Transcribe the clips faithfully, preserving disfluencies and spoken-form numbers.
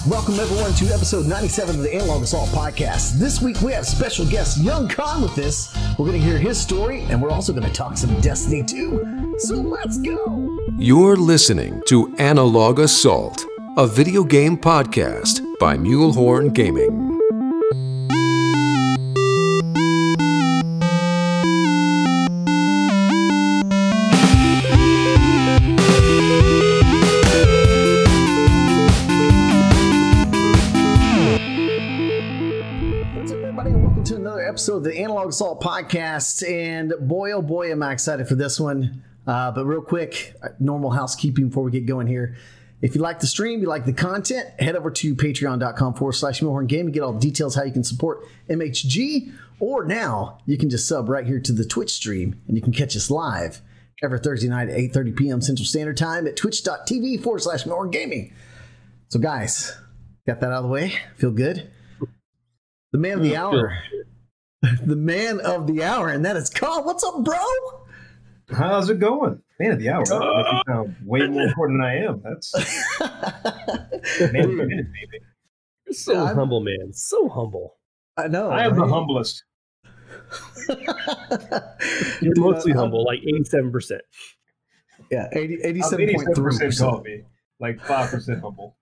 Welcome everyone to episode ninety-seven of the Analog Assault podcast. This week we have special guest Young Khan with us. We're going to hear his story and we're also going to talk some Destiny too. So let's go. You're listening to Analog Assault, a video game podcast by Mulehorn Gaming. Episode of the Analog Assault podcast, and boy oh boy am I excited for this one. Uh, but real quick, normal housekeeping before we get going here. If you like the stream, you like the content, head over to patreon.com forward slash Mulehorn Game and get all the details how you can support M H G, or now you can just sub right here to the Twitch stream and you can catch us live every Thursday night at eight thirty p.m. Central Standard Time at twitch.tv forward slash Mulehorn Gaming. So guys, got that out of the way? Feel good? The man of the hour. The man of the hour, and that is Carl. What's up, bro? How's it going? Man of the hour. Uh, you sound way more important than I am. That's man of the minute, baby. You're so yeah, humble, man. So humble. I know. I am right? the humblest. You're mostly uh, humble, like eighty-seven percent. Yeah, eighty, eighty-seven point three percent coffee, like five percent humble.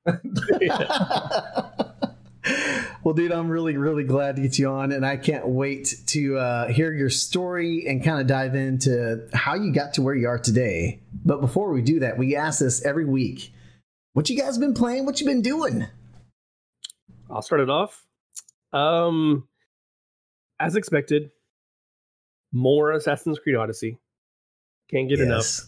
Well, dude, I'm really, really glad to get you on, and I can't wait to uh, hear your story and kind of dive into how you got to where you are today. But before we do that, we ask this every week. What you guys been playing? What you been doing? I'll start it off. Um, as expected, more Assassin's Creed Odyssey. Can't get yes. enough.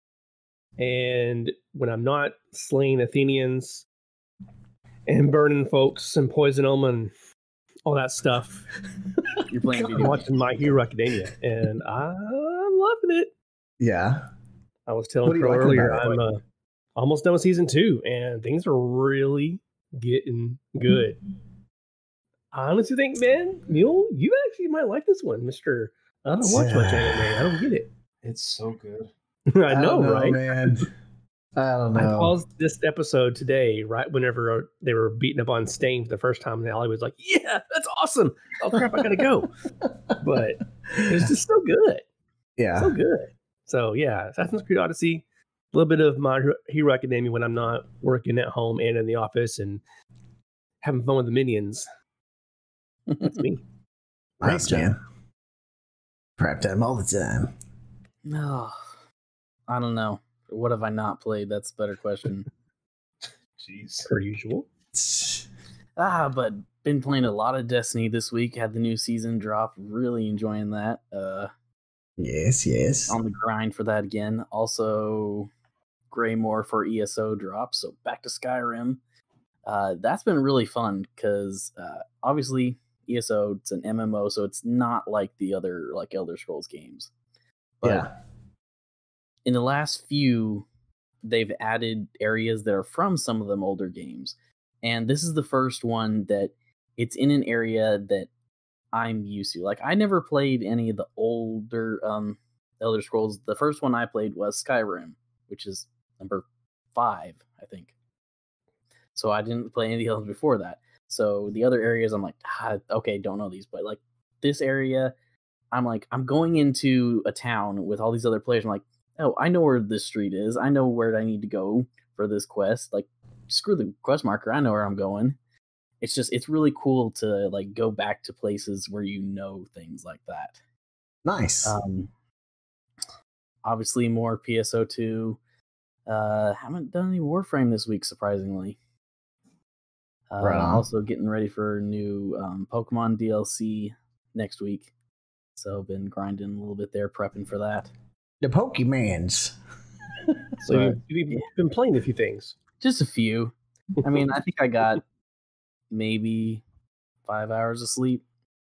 And when I'm not slaying Athenians and burning folks and poison them and all that stuff, you're playing I'm watching My Hero Academia, and I'm loving it. Yeah. I was telling Crow like earlier, I'm uh, almost done with season two, and things are really getting good. I honestly think, man, Mule, you actually might like this one, Mister I don't watch much anime. I don't get it. It's so good. I, I know, know, right? Man. I don't know. I paused this episode today, right whenever they were beating up on Stain for the first time, and Allie was like, "Yeah, that's awesome! Oh crap, I gotta go!" But it's just so good, yeah, so good. So yeah, Assassin's Creed Odyssey, a little bit of My Hero Academia when I'm not working at home and in the office and having fun with the minions. That's me. Nice, Prep man. Prep time all the time. No, I don't know. What have I not played? That's a better question. Jeez. Per usual. Ah, but been playing a lot of Destiny this week. Had the new season drop. Really enjoying that. Uh, yes, yes. On the grind for that again. Also, Greymore for E S O drop. So back to Skyrim. Uh, that's been really fun because uh, obviously E S O, it's an M M O, so it's not like the other like Elder Scrolls games. But yeah. In the last few, they've added areas that are from some of them older games. And this is the first one that it's in an area that I'm used to. Like, I never played any of the older um, Elder Scrolls. The first one I played was Skyrim, which is number five, I think. So I didn't play any of the others before that. So the other areas, I'm like, ah, okay, don't know these. But, like, this area, I'm like, I'm going into a town with all these other players. I'm like, oh, I know where this street is. I know where I need to go for this quest. Like, screw the quest marker. I know where I'm going. It's just, it's really cool to, like, go back to places where you know things like that. Nice. Um, obviously, more P S O two. Uh, haven't done any Warframe this week, surprisingly. Uh, right on. Also getting ready for new um, Pokemon D L C next week. So, been grinding a little bit there, prepping for that. The Pokemans. So uh, you've, you've been playing a few things. Just a few. I mean, I think I got maybe five hours of sleep.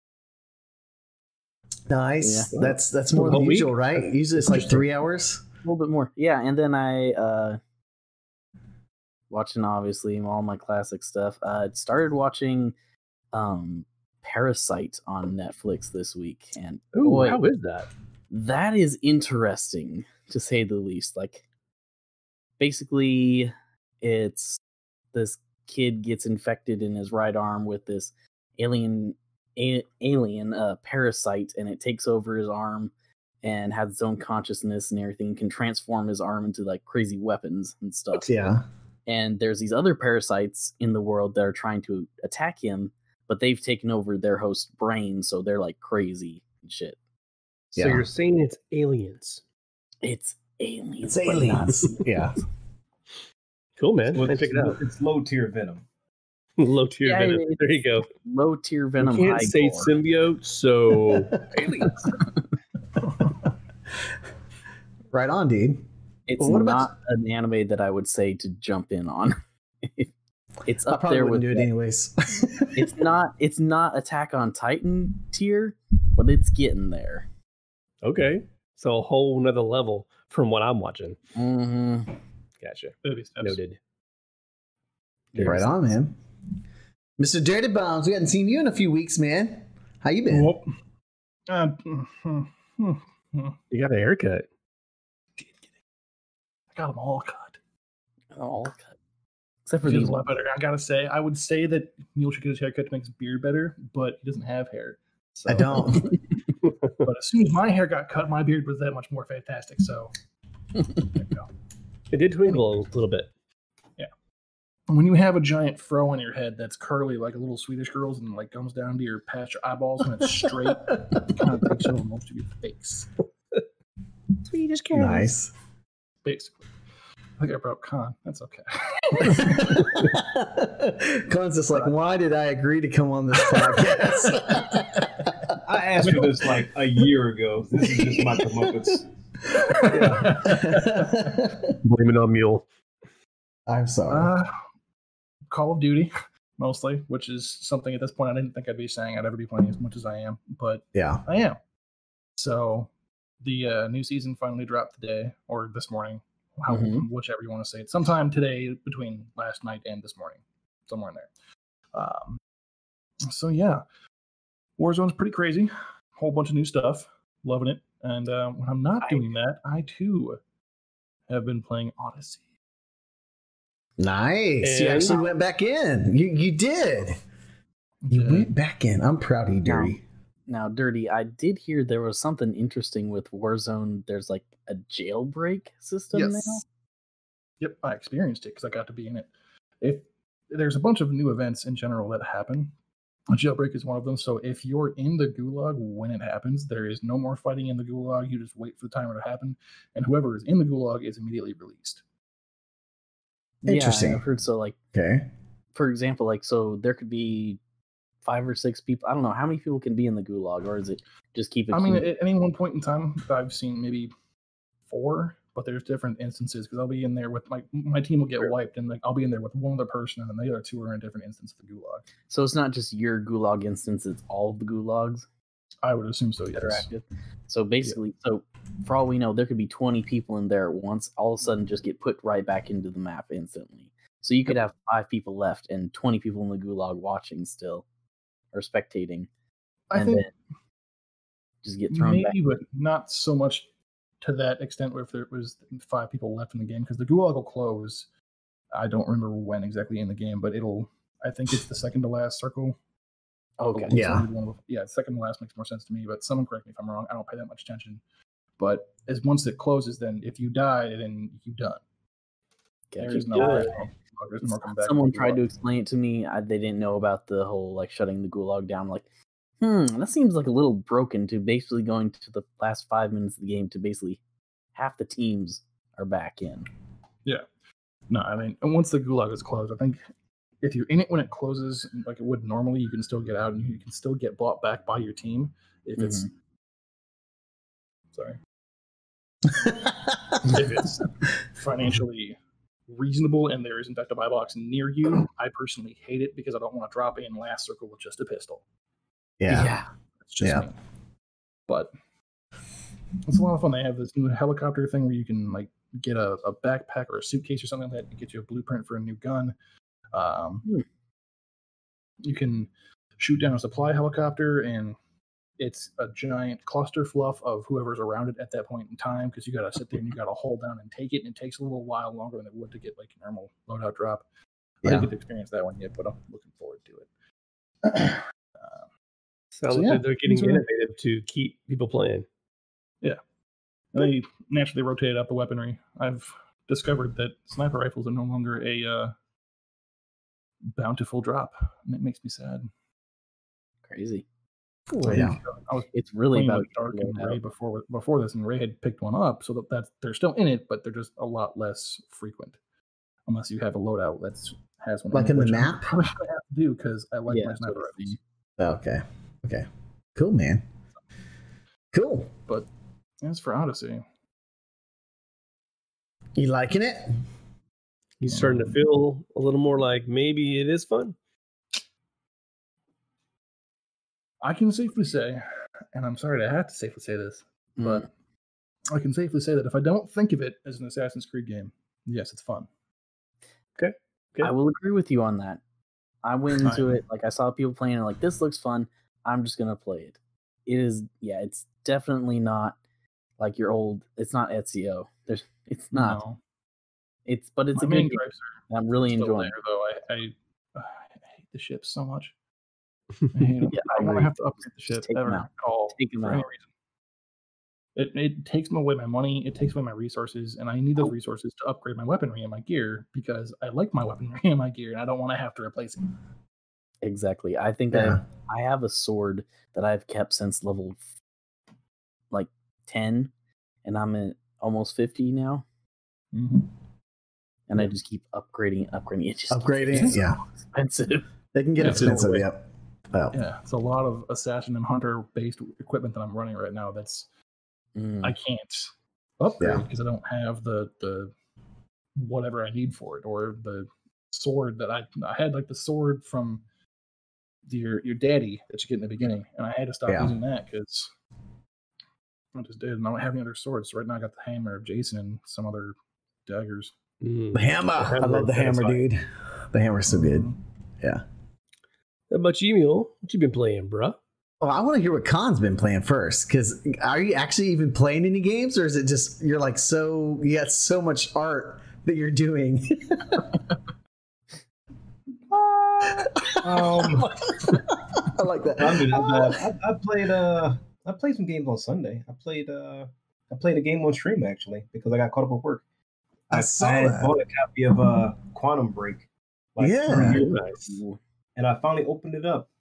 Nice. Yeah. That's that's more than usual, right? Usually it's like three hours. A little bit more. Yeah, and then I uh watching obviously all my classic stuff. I uh, started watching um Parasite on Netflix this week, and Ooh, boy, how is that? That is interesting, to say the least. Like, basically, it's this kid gets infected in his right arm with this alien a, alien uh, parasite, and it takes over his arm and has its own consciousness and everything, can transform his arm into like crazy weapons and stuff. Yeah. And there's these other parasites in the world that are trying to attack him, but they've taken over their host's brain, so they're like crazy and shit. So Yeah. you're saying it's aliens? It's aliens. It's but not aliens. humans. Yeah. Cool, man. Well, I it's, check it out. it's low tier venom. Low tier Yeah, venom. it's- There you go. Low tier venom. You can't high say gore. symbiote, so aliens. Right on, dude. It's Well, what about- not an anime that I would say to jump in on. It's I up probably there wouldn't with do it that. anyways. It's not it's not Attack on Titan tier, but it's getting there. Okay. So a whole nother level from what I'm watching. Mm-hmm. Gotcha. Baby steps. Noted. Right on, man. Mister Dirty Bombs, we hadn't seen you in a few weeks, man. How you been? Whoop. Uh, mm, mm, mm, mm. You got a haircut. I got them all cut. All cut. Except for Feels these a lot ones. better. I gotta say, I would say that Mule should get his haircut to make his beard better, but he doesn't have hair. So. I don't. But as soon as my hair got cut, my beard was that much more fantastic. So there you go. It did twinkle a little bit. When you have a giant fro on your head that's curly like a little Swedish girl's and like comes down to your past your eyeballs and it's straight, it kind of takes over most of your face. Swedish Nice. Basically. I think I broke Khan. That's okay. Con's just like, why did I agree to come on this podcast? I asked for this like a year ago. This is just my comeuppance. Blame it on Mule. I'm sorry. Uh, Call of Duty, mostly, which is something at this point I didn't think I'd be saying I'd ever be playing as much as I am, but Yeah. I am. So the uh, new season finally dropped today or this morning, how, Mhm. whichever you want to say it. Sometime today between last night and this morning, somewhere in there. Um, so yeah, Warzone's pretty crazy. Whole bunch of new stuff. Loving it. And uh, when I'm not I- doing that, I too have been playing Odyssey. Nice. You And- actually went back in. You you did. You Yeah. went back in. I'm proud of you, Dirty. Now, Dirty, I did hear there was something interesting with Warzone. There's like a jailbreak system now. Yep, I experienced it because I got to be in it. If there's a bunch of new events in general that happen, a jailbreak is one of them. So if you're in the gulag when it happens, there is no more fighting in the gulag. You just wait for the timer to happen, and whoever is in the gulag is immediately released. Interesting. Yeah, I've heard so. Like, Okay. for example, like so there could be five or six people. I don't know how many people can be in the gulag, or is it just keep it? I mean, clean? at any one point in time, I've seen maybe four, but there's different instances because I'll be in there with my my team will get wiped, and like I'll be in there with one other person, and then the other two are in a different instance of the gulag. so it's not just your gulag instance; it's all of the gulags I would assume so. that are Yes. active. So basically, so for all we know, there could be twenty people in there at once. All of a sudden, just get put right back into the map instantly. So you could have five people left and twenty people in the gulag watching still, or spectating, I and think then just get thrown maybe, back. but not so much to that extent. Where if there was five people left in the game, because the gulag will close. I don't remember when exactly in the game, but it'll. I think it's the second to last circle. Okay. Yeah. Yeah, second to last makes more sense to me. But someone correct me if I'm wrong. I don't pay that much attention. But as once it closes, then if you die, then you done. Gotcha. There's no. Good. There's no more coming back. Someone tried to explain it to me. I, they didn't know about the whole like shutting the gulag down. Like, hmm, that seems like a little broken. To basically going to the last five minutes of the game to basically half the teams are back in. No, I mean, and once the gulag is closed, I think if you're in it when it closes, like it would normally, you can still get out and you can still get bought back by your team if it's. Sorry. If it's financially reasonable and there is in fact a buy box near you, I personally hate it because I don't want to drop in last circle with just a pistol. Yeah. It's just Yeah. me. But it's a lot of fun. They have this new helicopter thing where you can like get a, a backpack or a suitcase or something like that and get you a blueprint for a new gun. Um, Hmm. You can shoot down a supply helicopter, and it's a giant cluster fluff of whoever's around it at that point in time because you got to sit there and you got to hold down and take it, and it takes a little while longer than it would to get like a normal loadout drop. I Yeah. didn't get to experience that one yet, but I'm looking forward to it. Sounds So, like yeah, they're getting these are- innovative to keep people playing. They naturally rotated out the weaponry. I've discovered that sniper rifles are no longer a uh, bountiful drop, and it makes me sad. Crazy. Oh, yeah. I was It's really playing about with Dark to and load Ray out. before before this, and Ray had picked one up, so that that's they're still in it, but they're just a lot less frequent, unless you have a loadout that's has one. Like it, in the which I'm map? probably gonna have to do because I like Yeah, my that's what sniper it's rifles. Okay. Okay. Cool, man. Cool. But as for Odyssey, You liking it? He's starting to feel a little more like maybe it is fun. I can safely say, and I'm sorry to have to safely say this, but I can safely say that if I don't think of it as an Assassin's Creed game, yes, it's fun. Okay. I will agree with you on that. I went into I- it like I saw people playing it like this looks fun. I'm just gonna play it. It is yeah, it's definitely not like your old. It's not Ezio. There's it's not. No. It's but it's My a main good game. gripes are I'm really still enjoying. there, though. I, I, uh, I hate the ships so much. I hate them. Yeah, I I don't want agree. to have to upgrade the Just ship take 'em ever out. at all Take 'em for any out. reason. It it takes away my money. It takes away my resources, and I need those Oh. resources to upgrade my weaponry and my gear because I like my weaponry and my gear, and I don't want to have to replace it. Exactly. I think Yeah. I have, I have a sword that I've kept since level f- like ten, and I'm at almost fifty now, Mm-hmm. and I just keep upgrading, upgrading. It just Upgrading it's it? Yeah. expensive. They can get Yeah, it's expensive. overweight. Yep. Well, Yeah, it's a lot of assassin and hunter based equipment that I'm running right now. That's Mm. I can't upgrade Yeah. because I don't have the the whatever I need for it, or the sword that I I had like the sword from your your daddy that you get in the beginning, and I had to stop Yeah. using that because I just did, and I don't have any other swords. So right now I got the hammer of Jason and some other daggers. Mm. the hammer. I hammer love the is hammer, satisfying. dude. The hammer's so good. Mhm. Yeah. How about you, Mule? What you been playing, bruh? Oh, I want to hear what Khan's been playing first. Because are you actually even playing any games, or is it just you're like so you got so much art that you're doing? Um, I like that. I, mean, I, I played uh I played some games on Sunday. I played uh I played a game on stream actually because I got caught up with work. I I, saw I had that. bought a copy of uh Quantum Break. Yeah. three years ago, Nice. and I finally opened it up.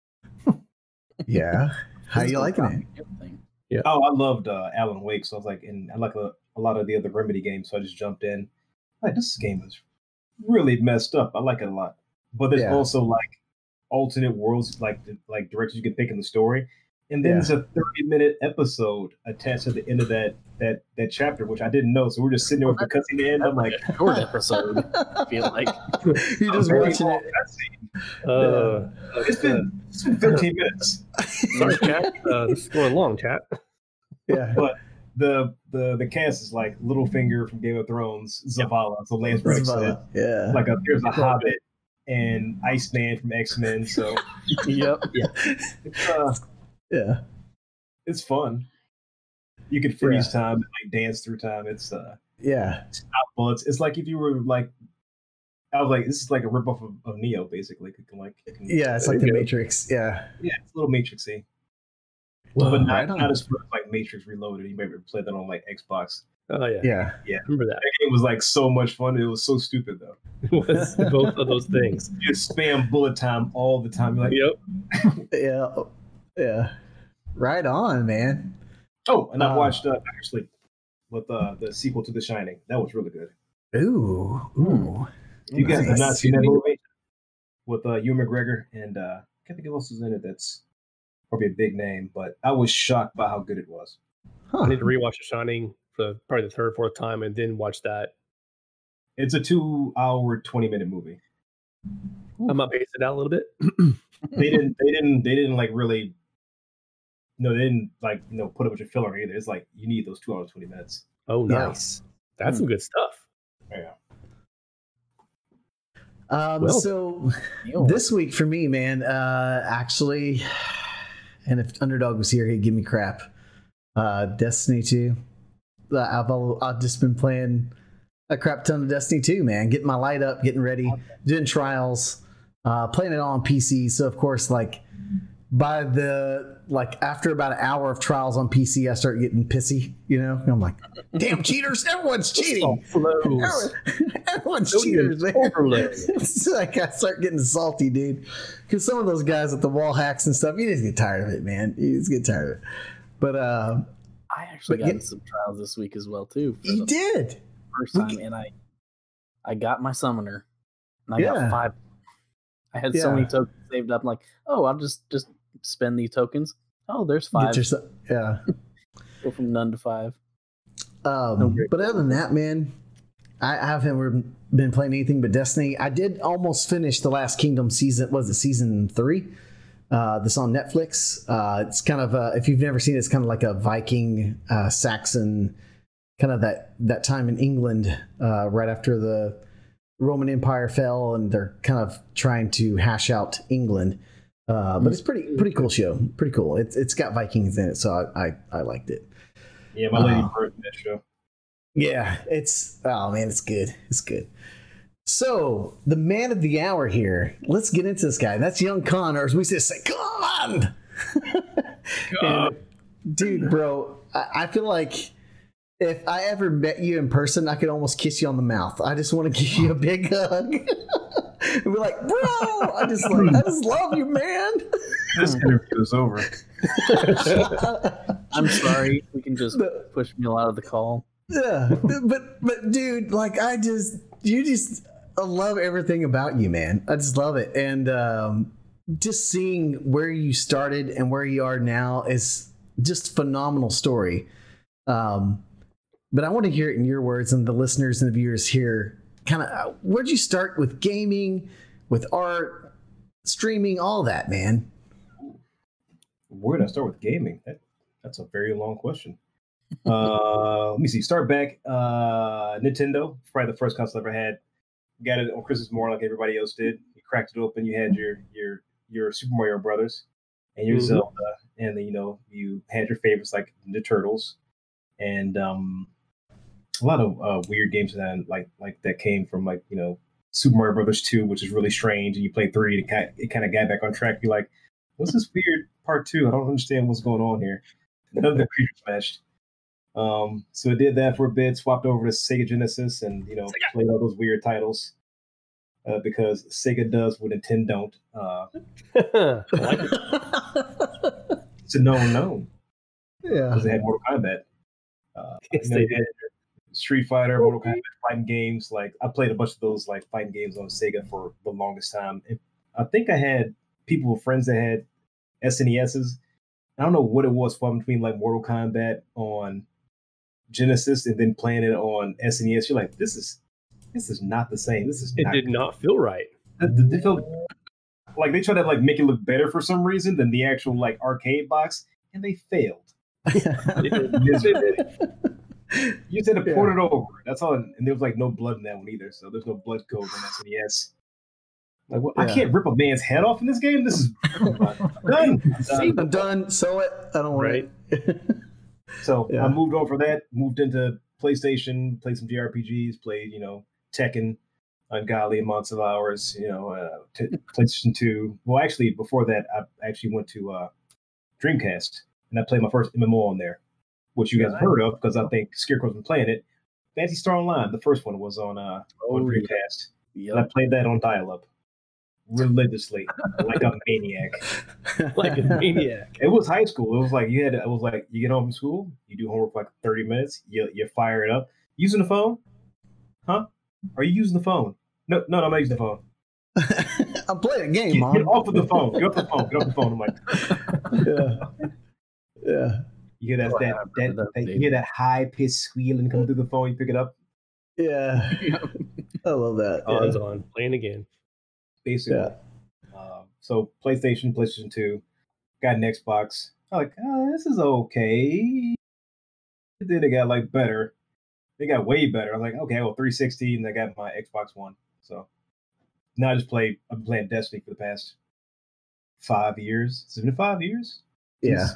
Yeah. How you Physical liking it? copy, everything. Oh, I loved uh, Alan Wake, so I was like, and I like a, a lot of the other Remedy games, so I just jumped in. Like, this game is really messed up. I like it a lot, but there's Yeah. also like alternate worlds, like like directions you can pick in the story, and then Yeah. there's a thirty minute episode attached to the end of that that that chapter, which I didn't know. So we're just sitting there with the cutscene to end. I'm like, Short episode. I feel like You're just very watching long it. cutscene. Uh, It's been it's been fifteen minutes. sorry, chat. Uh, this is going long, chat. Yeah. But the the the cast is like Littlefinger from Game of Thrones, Zavala, so Lance Reddickson. Yeah. Like a, there's a Hobbit and Iceman from X Men. So yep. Yeah. it's uh, Yeah. it's fun. You could freeze time and like dance through time. It's uh, Yeah. stop bullets. It's like if you were like, I was like, this is like a ripoff of, of Neo, basically. It can, like, it can, Yeah. It's There like you the go. Matrix. Yeah. yeah, it's a little Matrixy, Whoa, but not, right on. not as fun as like Matrix Reloaded. You maybe play that on like Xbox. Oh yeah, Yeah. remember that? That game was like so much fun. It was so stupid though. It was both of those things. You just spam bullet time all the time. You're like, Yep. Yeah. Yeah. Right on, man. oh, and I Uh, watched uh, actually with uh, the sequel to The Shining. That was really good. Ooh. Ooh. You guys have Nice. not seen that movie with uh, Ewan McGregor and uh, I can't think of who else is in it. That's probably a big name, but I was shocked by how good it was. Huh. I need to rewatch The Shining for probably the third, or fourth time, and then watch that. It's a two-hour, twenty-minute movie. I might pace it out a little bit. They didn't. They didn't. They didn't like really. No, they didn't like you know put a bunch of filler either. It's like you need those two hours, twenty minutes. Oh, Yeah. nice. That's some good stuff. Yeah. Um, Well- so Neil. this week for me, man, uh, actually, and if Underdog was here, he'd give me crap. Uh, Destiny two. Uh, I've all, I've just been playing a crap ton of Destiny too, man. Getting my light up, getting ready, doing trials, uh, playing it all on P C. So of course, like by the like after about an hour of trials on P C, I start getting pissy. You know, and I'm like, damn cheaters! Everyone's cheating. Everyone, everyone's cheaters, man. It's like I start getting salty, dude. Because some of those guys with the wall hacks and stuff, you just get tired of it, man. You just get tired of it. But uh, I actually but got yeah, some trials this week as well too. for you the did. First We time, can- and I, I got my summoner, and I Yeah. got five. I had so Yeah. many tokens saved up. I'm like, oh, I'll just just spend these tokens. Oh, there's five. Get yourself, yeah. Go from none to five. Um, Okay. but other than that, man, I, I haven't been playing anything but Destiny. I did almost finish the Last Kingdom season. Was it season three? Uh, this on Netflix. Uh, it's kind of uh, if you've never seen it, it's kind of like a Viking, uh, Saxon, kind of that that time in England uh, right after the Roman Empire fell, and they're kind of trying to hash out England. Uh, but it's pretty pretty cool show. Pretty cool. It's it's got Vikings in it, so I I, I liked it. Yeah, my lady Uh, bird in that show. Yeah, it's oh man, it's good. It's good. So the man of the hour here. Let's get into this guy. That's Young Con, or as we just say, Con. And, dude, bro, I, I feel like if I ever met you in person, I could almost kiss you on the mouth. I just want to give you a big hug and be like, bro, I just like, I just love you, man. This interview is over. I'm sorry. We can just No. push me out of the call. Yeah, but but dude, like I just you just I love everything about you, man. I just love it, and um, just seeing where you started and where you are now is just a phenomenal story. Um, but I want to hear it in your words, and the listeners and the viewers here. Kind of, where'd you start with gaming, with art, streaming, all that, man? Where did I start with gaming? That, that's a very long question. Uh, let me see. Start back. Uh, Nintendo, probably the first console I ever had. Got it on Christmas morning, like everybody else did. You cracked it open. You had your your your Super Mario Brothers and your Mhm. Zelda, and then you know you had your favorites like the Turtles, and um, a lot of uh, weird games that like like that came from like you know Super Mario Brothers two, which is really strange. And you played three, and it kind it kind of got back on track. You're like, what's this weird part two? I don't understand what's going on here. None of the creatures matched. Um, so I did that for a bit, swapped over to Sega Genesis, and you know played all those weird titles uh, because Sega does what Nintendo don't. Uh, I like it. it's a known known Yeah, because they had Mortal Kombat. Uh, Yes, you know, they they had Street Fighter, Mortal Kombat fighting games. Like I played a bunch of those like fighting games on Sega for the longest time. And I think I had people, friends that had S N E S's. I don't know what it was from between like Mortal Kombat on Genesis and then playing it on S N E S. You're like, this is this is not the same. This is It not did not feel right. They felt like they tried to like make it look better for some reason than the actual like arcade box, and they failed. They did. Miserably. You just had to port Yeah. it over. That's all. And there was like no blood in that one either. So there's no blood code on S N E S. Like, well, I Yeah. can't rip a man's head off in this game. This is done. Done. I'm done. Sew it. I don't want Right. it. So Yeah. I moved over that, moved into PlayStation, played some J R P Gs, played, you know, Tekken, ungodly amounts of hours, you know, uh, t- PlayStation two. Well, actually, before that, I actually went to uh, Dreamcast, and I played my first M M O on there, which you guys have heard of because I think Scarecrow's been playing it. Phantasy Star Online, the first one was on uh, on Oh, yeah. Dreamcast. And I Yep. played that on dial-up religiously, like a maniac. Like a maniac. It was high school. It was like you had. It was like you get home from school, you do homework for like thirty minutes, you you fire it up. Using the phone, huh? Are you using the phone? No, no, no I'm not using the phone. I'm playing a game, Get, Mom. get off of the phone. Get off the phone. Get off the phone. I'm like, Yeah. Yeah. you hear that Oh, I that, remember that, that, that you hear that high pitched squealing coming through the phone. You pick it up. Yeah. I love that. Oh, Yeah. it's on. Playing again. Basically. Yeah. Uh, so PlayStation, PlayStation two, got an Xbox. I'm like, oh, this is okay. Then it got like better. They got way better. I'm like, okay, well, three sixty, and I got my Xbox One. So now I just play. I've been playing Destiny for the past five years. Has it been five years? Yeah.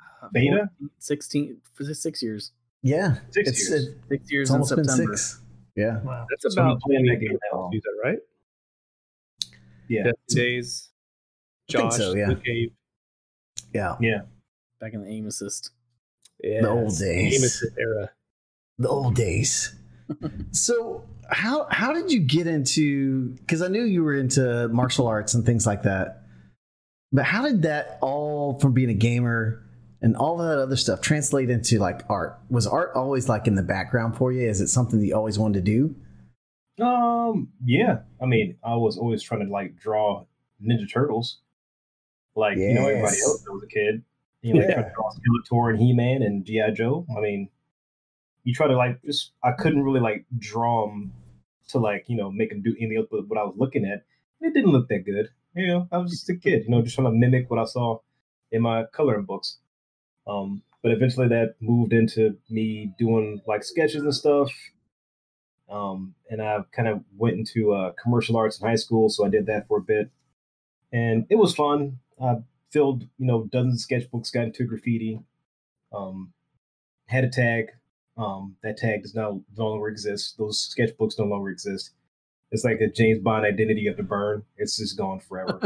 Beta? sixteen for the six years. Yeah. Six It's, years. it- Six years it's almost in been September. six. Yeah. Wow. That's So we about played that game else now. use that, right? Yeah, Destiny Days. I think Josh, so, yeah. Luke Cave. Yeah. yeah. Back in the aim assist. Yes. old days. Game assist era. The old days. So how how did you get into, because I knew you were into martial arts and things like that, but how did that all from being a gamer and all that other stuff translate into like art? Was art always like in the background for you? Is it something that you always wanted to do? Um, yeah. I mean, I was always trying to like draw Ninja Turtles, like you know everybody Yes. else that was a kid. You know, like, Yeah. trying to draw Skeletor and He-Man and G I. Joe. I mean, you try to like just I couldn't really like draw them to like you know make them do anything else but what I was looking at. It didn't look that good. You know, I was just a kid. You know, just trying to mimic what I saw in my coloring books. Um, but eventually that moved into me doing like sketches and stuff. Um, and I kind of went into uh, commercial arts in high school, so I did that for a bit, and it was fun. I filled, you know, dozens of sketchbooks, got into graffiti, um, had a tag. Um, that tag does not no longer exist. Those sketchbooks no longer exist. It's like a James Bond identity you have to burn. It's just gone forever.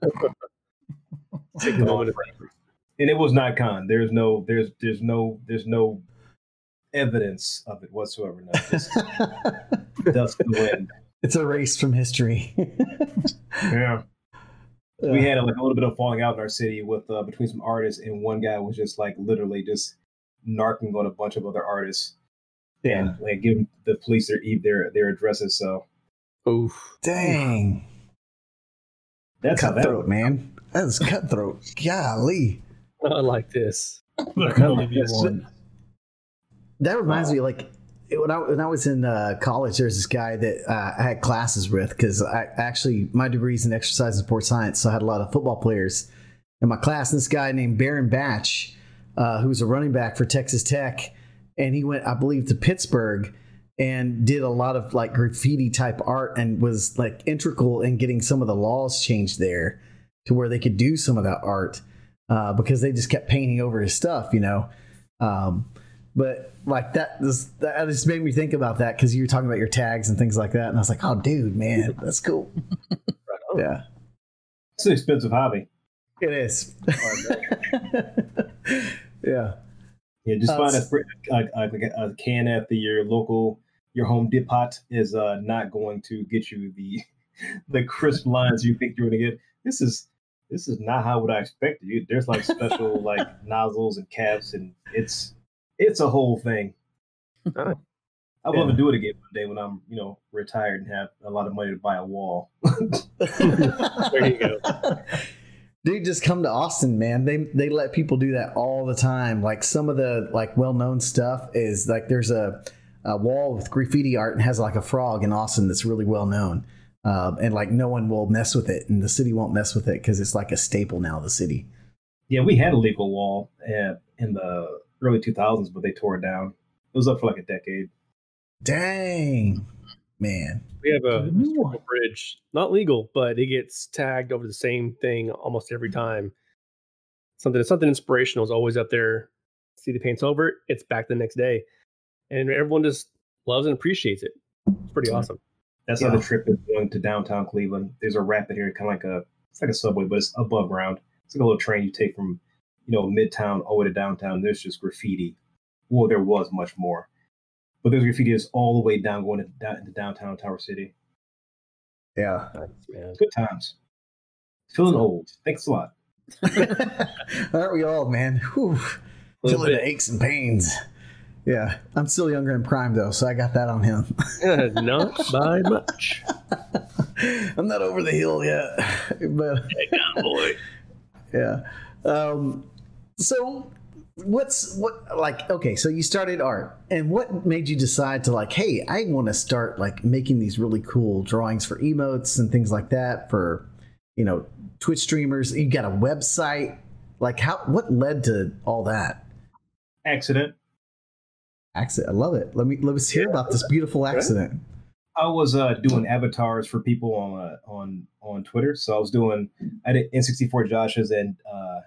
Take a Gone moment. forever. And it was not con. There's no, there's, there's no, there's no evidence of it whatsoever. No, just dust in the wind. It's erased from history. Yeah. We had like a little bit of falling out in our city with uh, between some artists, and one guy was just like literally just narking on a bunch of other artists, Yeah. and like giving the police their e- their their addresses. So Oof. Dang. that's how that Cutthroat, went. man. That was cutthroat. Golly. Not like this. There can only be Yes. one. That reminds me, like it- when I when I was in uh, college, there's this guy that uh, I had classes with because I actually my degree's in exercise and sports science, so I had a lot of football players in my class. And this guy named Baron Batch, uh, who was a running back for Texas Tech, and he went, I believe, to Pittsburgh and did a lot of like graffiti type art and was like integral in getting some of the laws changed there to where they could do some of that art uh, because they just kept painting over his stuff, you know. Um, but like that, this, that just made me think about that because you were talking about your tags and things like that, and I was like, oh, dude, man, that's cool. Yeah, It's an expensive hobby. it is. Yeah. Yeah, just Uh, find a, a, a, a can at the your local your Home Depot is uh, not going to get you the the crisp lines you think you're going to get. This is this is not how what I expected. You, there's like special like nozzles and caps, and it's it's a whole thing. Nice. I would love Yeah. to do it again one day when I'm you know retired and have a lot of money to buy a wall. There you go. Dude, just come to Austin, man. They they let people do that all the time. Like some of the like well known stuff is like there's a, a wall with graffiti art and has like a frog in Austin that's really well known, um, and like no one will mess with it, and the city won't mess with it because it's like a staple now of the city. Yeah, we had a legal wall uh, in the early two thousands, but they tore it down. It was up for like a decade. Dang, man. We have a The new historical one. bridge, not legal, but it gets tagged over the same thing almost every time. Something, something inspirational is always up there. See the paint's over, it's back the next day, and everyone just loves and appreciates it. It's pretty awesome. That's Yeah. how the trip is going to downtown Cleveland. There's a rapid here, kind of like a it's like a subway, but it's above ground. It's like a little train you take from you know midtown all the way to downtown. There's just graffiti. Well, there was much more, but there's graffiti that's all the way down going to, down, into downtown Tower City. Yeah. Nice, man. Good times. Feeling old. Thanks a lot. Aren't we all, man? Whew. Little Feeling the bit. aches and pains. Yeah. I'm still younger in prime though, so I got that on him. Not by much. I'm not over the hill yet, but Boy. yeah. Um, so what's what like? Okay, so you started art, and what made you decide to like, hey, I want to start like making these really cool drawings for emotes and things like that for, you know, Twitch streamers. You got a website. Like, how? What led to all that? Accident. Accident. I love it. Let me let us hear about this beautiful accident. I was uh, doing avatars for people on uh, on on Twitter. So I was doing I did N sixty-four Josh's and uh,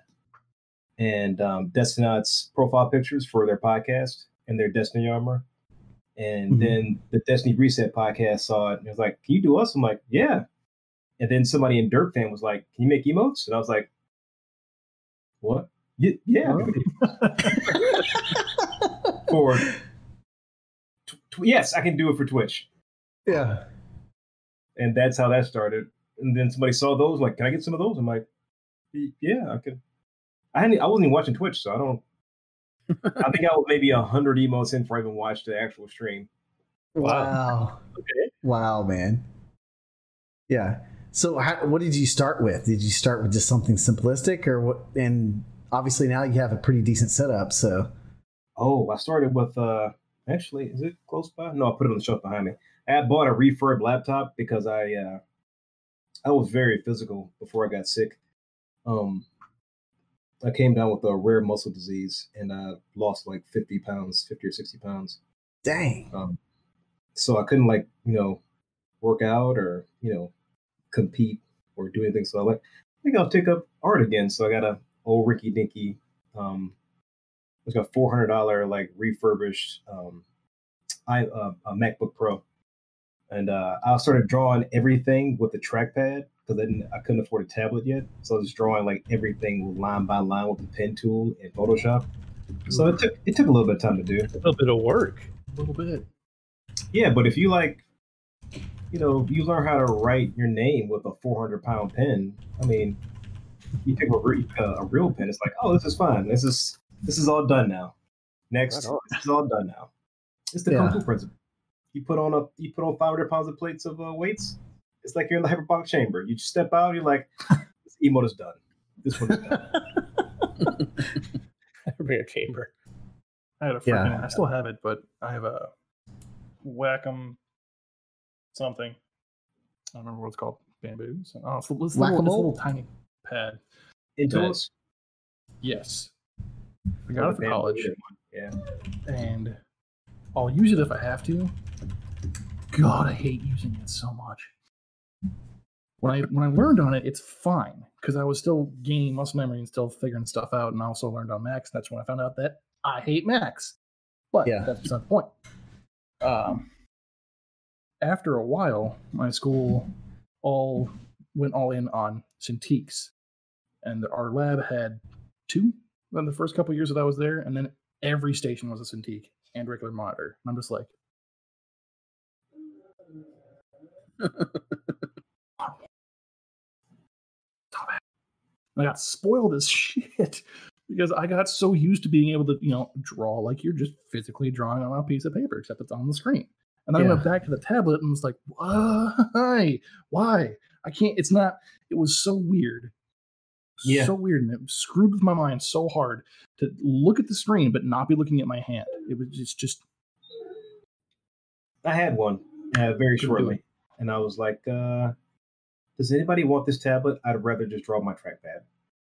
and um, Destinauts profile pictures for their podcast and their Destiny armor. And Mhm. then the Destiny Reset podcast saw it and it was like, "Can you do us?" I'm like, "Yeah." And then somebody in Dirt Fan was like, "Can you make emotes?" And I was like, "What? Y- Yeah, I can make emotes." for tw- tw- yes, I can do it for Twitch. Yeah. And that's how that started. And then somebody saw those, like, "Can I get some of those?" I'm like, "Y- "Yeah, I could." I hadn't, I wasn't even watching Twitch, so I don't. I think I was maybe a hundred emotes in before I even watched the actual stream. Wow. Okay. Wow, man. Yeah. So, how, what did you start with? Did you start with just something simplistic, or what? And obviously now you have a pretty decent setup. So, Oh, I started with uh actually, is it close by? No, I put it on the shelf behind me. I had bought a refurb laptop because I uh I was very physical before I got sick. Um I came down with a rare muscle disease and I lost like fifty pounds, fifty or sixty pounds. dang. Um so I couldn't like, you know, work out or, you know, compete or do anything. So I like I think I'll take up art again. So I got a old Ricky Dinky um it's got four hundred dollar like refurbished um I uh, a MacBook Pro, and uh, I started drawing everything with the trackpad because I didn't I couldn't afford a tablet yet, so I was drawing like everything line by line with the pen tool in Photoshop. So it took it took a little bit of time to do. A little bit of work. A little bit. Yeah, but if you like, you know, you learn how to write your name with a four hundred pound pen. I mean, you pick a, re- uh, a real pen. It's like, oh, this is fine. This is this is all done now. Next, Right on. this is all done now. It's the Yeah. Kung Fu principle. You put on a you put on five hundred pounds of plates of uh, weights. It's like you're in the hyperbolic chamber. You just step out. You're like, this emote is done. This one is done. Rear chamber. I had a Yeah. freaking. I still have it, but I have a Wacom something. I don't remember what it's called. Bamboo. So, oh, it's, a- it's, a little, it's a Whack-a-mole? little tiny pad. Intuos. Yes. I got it for college, Yeah. and I'll use it if I have to. God, I hate using it so much. When I when I learned on it, it's fine because I was still gaining muscle memory and still figuring stuff out, and I also learned on Macs. That's when I found out that I hate Macs. But Yeah. that's not the point. Um, after a while, my school all went all in on Cintiqs, and our lab had two in the first couple of years that I was there, and then every station was a Cintiq and regular monitor. And I'm just like, stop it. And I got spoiled as shit because I got so used to being able to, you know, draw like you're just physically drawing on a piece of paper, except it's on the screen. And then I went Yeah. back to the tablet and was like, why? Why? I can't, it's not, it was so weird. Yeah. So weird. And it screwed with my mind so hard to look at the screen but not be looking at my hand. It was just, just I had one uh, very Couldn't do shortly, and I was like, uh, "Does anybody want this tablet? I'd rather just draw my trackpad."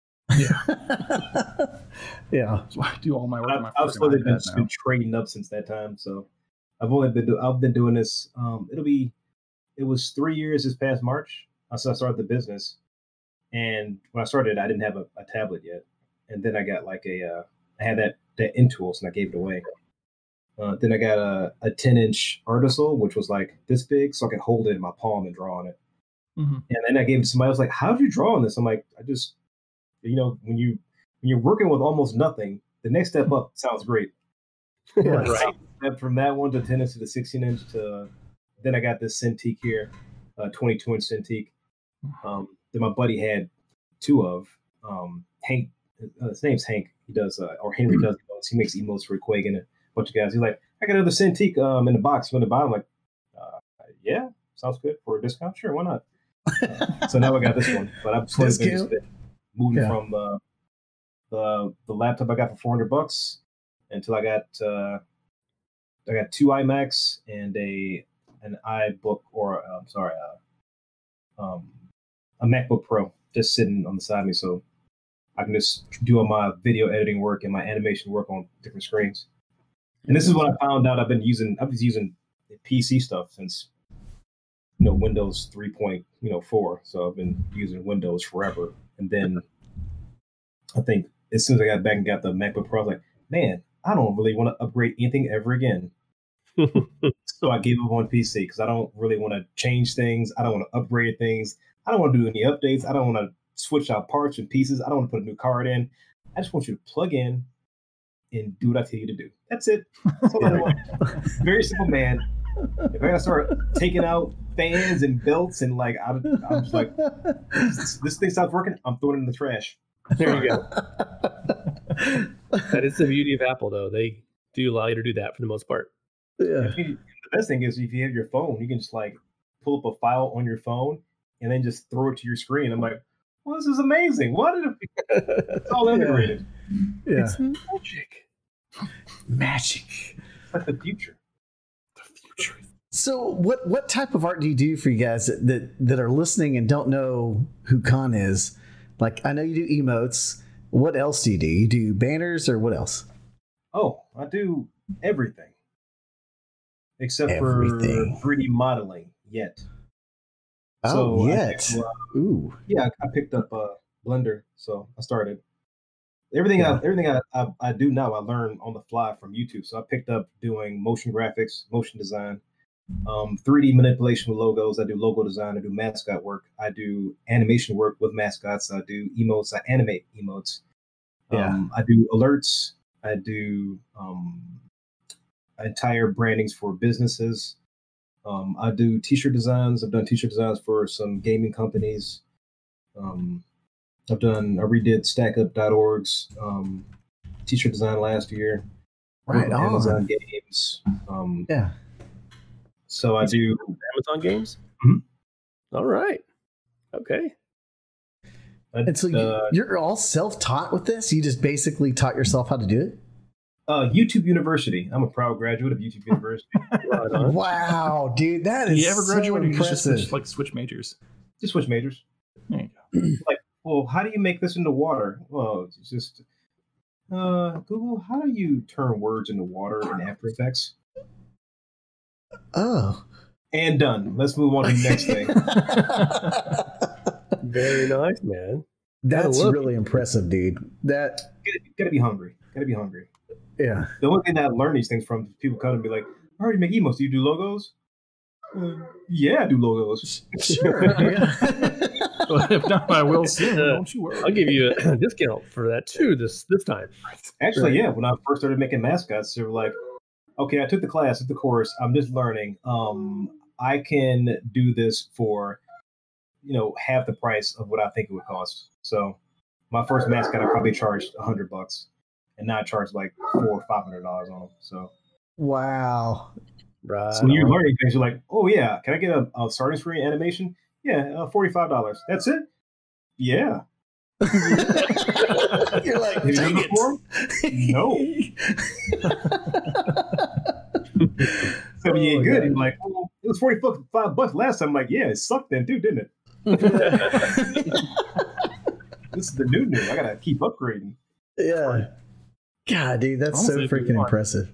Yeah. that's why I do all my work on I've, my I've freaking slowly been, iPad now. been trading up since that time. So I've only been do, I've been doing this. Um, it'll be it was three years this past March. uh, So I started the business, and when I started, I didn't have a, a tablet yet, and then I got like a uh, I had that that Intuos, and I gave it away. Uh, then I got a, a ten inch Artisol, which was like this big, so I could hold it in my palm and draw on it. Mhm. And then I gave it to somebody. I was like, "How did you draw on this?" I'm like, "I just, you know, when you when you're working with almost nothing, the next step up sounds great." Yeah. Right. Step from that one to ten inch to the sixteen inch to then I got this Cintiq here, uh, twenty-two inch Cintiq. Um, that my buddy had two of. Um, Hank, uh, his name's Hank. He does, uh, or Henry does emotes. He makes emotes for Quake and a bunch of guys. He's like, "I got another Cintiq um, in the box from the bottom." I'm like, uh, "Yeah, sounds good for a discount. Sure, why not?" Uh, so now I got this one, but I've slowly been just Discount? moving Yeah. from uh, the the laptop I got for four hundred bucks until I got uh, I got two iMacs and a an iBook or uh, I'm sorry, uh, um, a MacBook Pro just sitting on the side of me, so I can just do all my video editing work and my animation work on different screens. And this is what I found out. I've been using. I was using P C stuff since you know Windows three point you know four. So I've been using Windows forever. And then I think as soon as I got back and got the MacBook Pro, I was like, man, I don't really want to upgrade anything ever again. So I gave up on P C because I don't really want to change things. I don't want to upgrade things. I don't want to do any updates. I don't want to switch out parts and pieces. I don't want to put a new card in. I just want you to plug in and do what I tell you to do. That's it. That's all I want. Very simple, man. If I gotta start taking out fans and belts and like, I'm, I'm just like, this, this thing stops working, I'm throwing it in the trash. There you go. That is the beauty of Apple, though. They do allow you to do that for the most part. Yeah. If you, the best thing is if you have your phone, you can just like pull up a file on your phone and then just throw it to your screen. I'm like, well, this is amazing. What did it? It's all integrated. Yeah. It's magic. Magic. It's like the future. The future. So, what what type of art do you do for you guys that that, that are listening and don't know who Khan is? Like, I know you do emotes. What else do you do? You do banners or what else? Oh, I do everything except Everything. for three D modeling yet. Oh, So I yet. picked, uh, Ooh. yeah, I picked up a Blender, so I started. Everything Yeah. I everything I, I I do now I learn on the fly from YouTube. So I picked up doing motion graphics, motion design, um, three D manipulation with logos. I do logo design. I do mascot work. I do animation work with mascots. I do emotes. I animate emotes. Yeah. Um, I do alerts. I do um, entire brandings for businesses. Um, I do t-shirt designs. I've done t-shirt designs for some gaming companies. Um, I've done, I redid StackUp dot org's um, t-shirt design last year. Right with on. Amazon Games. Um, Yeah. so I do. Amazon games? Mhm. All right. Okay. I, And so you- uh, you're all self-taught with this? You just basically taught yourself how to do it? uh, YouTube University. I'm a proud graduate of YouTube University. Right on. Wow, dude, that Did is you ever so graduate or you just impressive. switch, like switch majors? Just switch majors. There you go. Well, how do you make this into water? Well, it's just uh, Google. How do you turn words into water in After Effects? Oh. And done. Let's move on to the next thing. Very nice, man. That's love really impressive, dude. That, Gotta, gotta be hungry. Gotta be hungry. yeah. The only thing that I learn these things from is people come and be like, "I already make emotes. Do you do logos?" Uh, yeah, I do logos. Sure. Yeah. Well, if not, I will soon. Uh, Don't you worry. I'll give you a discount for that too this this time. Actually, Right. yeah. When I first started making mascots, they were like, "Okay, I took the class, took the course. I'm just learning. Um, I can do this for, you know, half the price of what I think it would cost." So, my first mascot, I probably charged a hundred bucks, and now I charge like four or five hundred dollars on them. So, Wow. Right. so when you're on. learning things, you're like, "Oh yeah, can I get a, a starting screen animation? Yeah, uh, forty-five dollars. That's it. Yeah." You're like, Have you done dang it before? No. So when you Oh, ain't good, God. you're like, "Well, it was forty-five bucks last time." I'm like, yeah, it sucked then too, didn't it? This is the new new. I gotta keep upgrading. Yeah. God, dude, that's Honestly, so if you freaking want- impressive.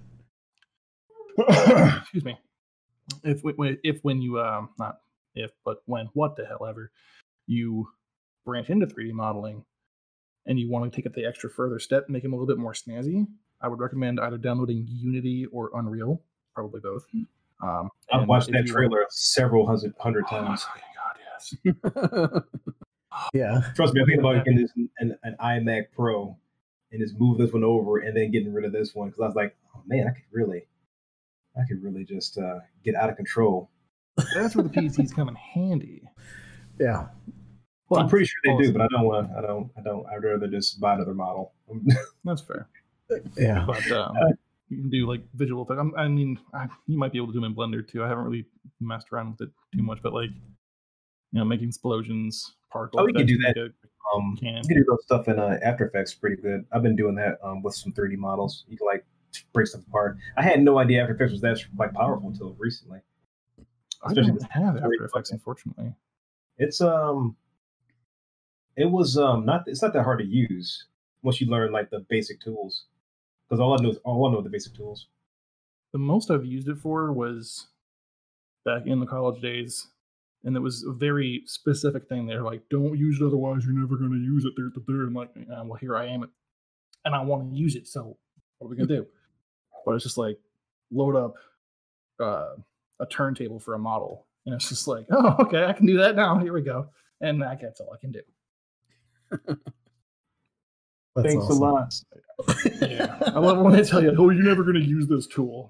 Excuse me. If when- if when you um not if but when what the hell ever you branch into three D modeling and you want to take it the extra further step, make them a little bit more snazzy, I would recommend either downloading Unity or Unreal, probably both. Um, I've and watched if that you trailer want- several hundred hundred Oh my times. fucking god, yes. Yeah. Trust me, I'm thinking about getting this an, an iMac Pro and just move this one over and then getting rid of this one because I was like, oh man, I could really, I could really just uh, get out of control. That's where the P Cs come in handy. Yeah. Well, I'm pretty sure they do, also- but I don't want to. I don't. I don't. I'd rather just buy another model. That's fair. Yeah. But um, you can do like visual effects. I'm- I mean, I, you might be able to do them in Blender too. I haven't really messed around with it too much, but like, you know, making explosions, particle. Oh, you can effects, do that. make Um, Can. you can do those stuff in uh, After Effects pretty good. I've been doing that um, with some three D models. You can like break stuff apart. I had no idea After Effects was that like powerful until recently. I especially don't with have three D After Effects, content. unfortunately. It's um, it was um not it's not that hard to use once you learn like the basic tools. Because all I know is all I know are the basic tools. The most I've used it for was back in the college days, and it was a very specific thing. They're like, "Don't use it, otherwise you're never going to use it." There, there. I'm like, "Ah, well, here I am, and I want to use it. So what are we gonna do?" But it's just like load up uh, a turntable for a model, and it's just like, oh, okay, I can do that now. Here we go, and that, that's all I can do. That's Thanks awesome. a lot. Yeah, I love when they tell you, "Oh, you're never going to use this tool."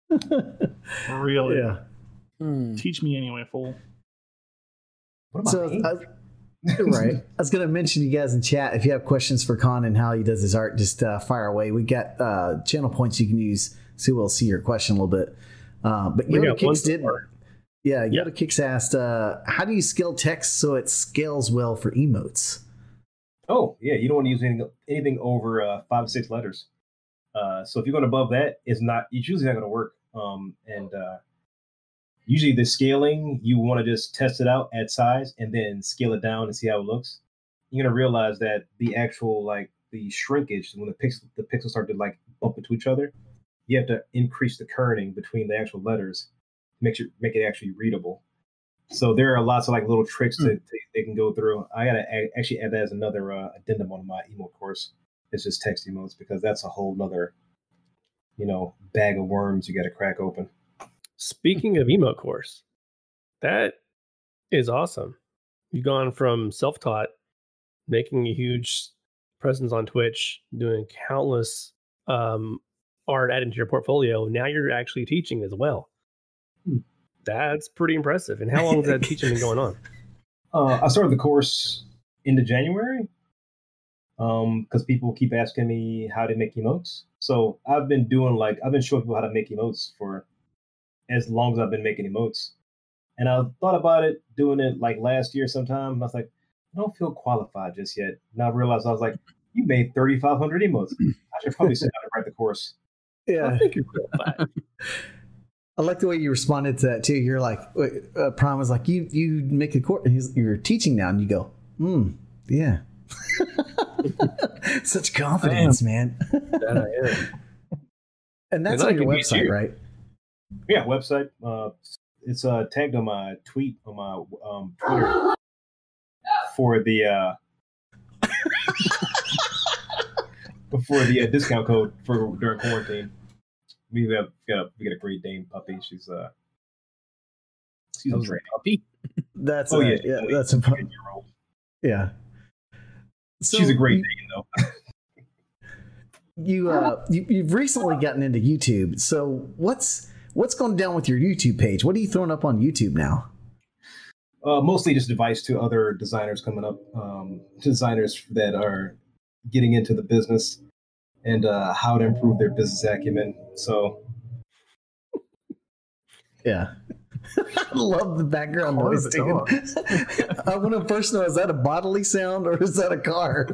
Really? Yeah. Hmm. Teach me anyway, fool. What am So, I? I, right. I was going to mention you guys in chat. If you have questions for Con and how he does his art, just uh, fire away. We got uh, channel points you can use, so we'll see your question a little bit. Uh, but We Yoda got one Kicks did. more. Yeah, Yoda Yeah. Kicks asked, uh, "How do you scale text so it scales well for emotes?" Oh, yeah, you don't want to use anything, anything over uh, five or six letters. Uh, so if you're going above that, it's not. It's usually not going to work. Um, and uh, usually the scaling, you want to just test it out at size and then scale it down and see how it looks. You're going to realize that the actual like the shrinkage when the pixel the pixels start to like bump into each other, you have to increase the kerning between the actual letters, make sure make it actually readable. So there are lots of like little tricks that mm. they can go through. I gotta a- actually add that as another uh, addendum on my emote course. It's just text emotes because that's a whole nother, you know, bag of worms you got to crack open. Speaking of emote course, that is awesome. You've gone from self-taught, making a huge presence on Twitch, doing countless um, art added to your portfolio. Now you're actually teaching as well. Hmm. That's pretty impressive. And how long has that teaching been going on? Uh, I started the course into January um, because people keep asking me how to make emotes. So I've been doing like, I've been showing people how to make emotes for as long as I've been making emotes. And I thought about it, doing it like last year sometime. And I was like, I don't feel qualified just yet. And I realized I was like, you made thirty-five hundred emotes. I should probably sit down and write the course. Yeah. I think you're qualified. I like the way you responded to that too. You're like, uh, Prime was like, you you make a course. You're teaching now, and you go, hmm, yeah. Such confidence, man. That I am. And that's and on your website, you. right? Yeah, website. Uh, it's uh, tagged on my tweet on my um, Twitter for the uh, for the uh, discount code for during quarantine. We have got a, we got a Great Dane puppy. She's uh she's a puppy. That's oh a, yeah, yeah, that's a puppy. Yeah. So she's a Great Dane though. you uh you, you've recently gotten into YouTube. So what's what's going down with your YouTube page? What are you throwing up on YouTube now? Uh, mostly just advice to other designers coming up, um, designers that are getting into the business. And uh, how to improve their business acumen. So, yeah, I love the background car noise. Too. I want to first know: is that a bodily sound or is that a car?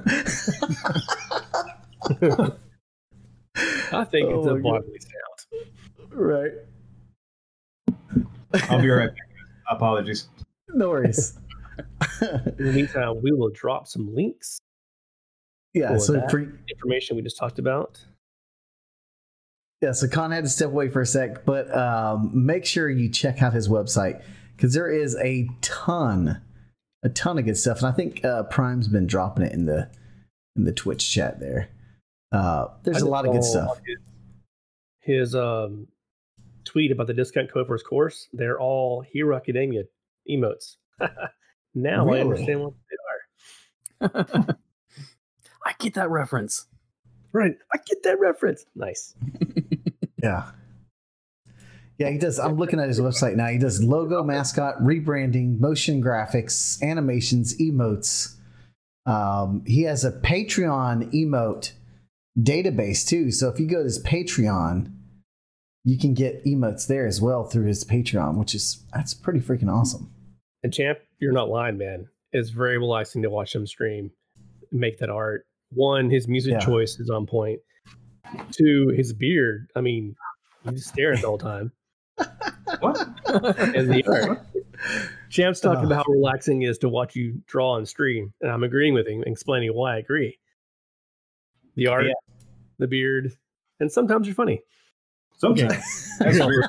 I think oh it's a bodily God. sound. Right. I'll be right back. Apologies. No worries. In the meantime, we will drop some links. Yeah, so for information we just talked about. Yeah, so Con had to step away for a sec, but um, make sure you check out his website because there is a ton, a ton of good stuff, and I think uh, Prime's been dropping it in the in the Twitch chat there. Uh, there's a lot of good stuff. His, his um, tweet about the discount code for his course, they're all Hero Academia emotes. Now really? I understand what they are. I get that reference. Right. I get that reference. Nice. Yeah. Yeah, he does. I'm looking at his website now. He does logo, mascot, rebranding, motion graphics, animations, emotes. Um, he has a Patreon emote database too. So if you go to his Patreon, you can get emotes there as well through his Patreon, which is, that's pretty freaking awesome. And Champ, you're not lying, man. It's very relaxing to watch him stream, make that art. One, his music yeah. choice is on point. Two, his beard. I mean, you just stare at it the whole time. What? And the art. Champ's talking uh, about how relaxing it is to watch you draw on stream, and I'm agreeing with him, explaining why I agree. The art, yeah. the beard, and sometimes you're funny. Sometimes. That's weird.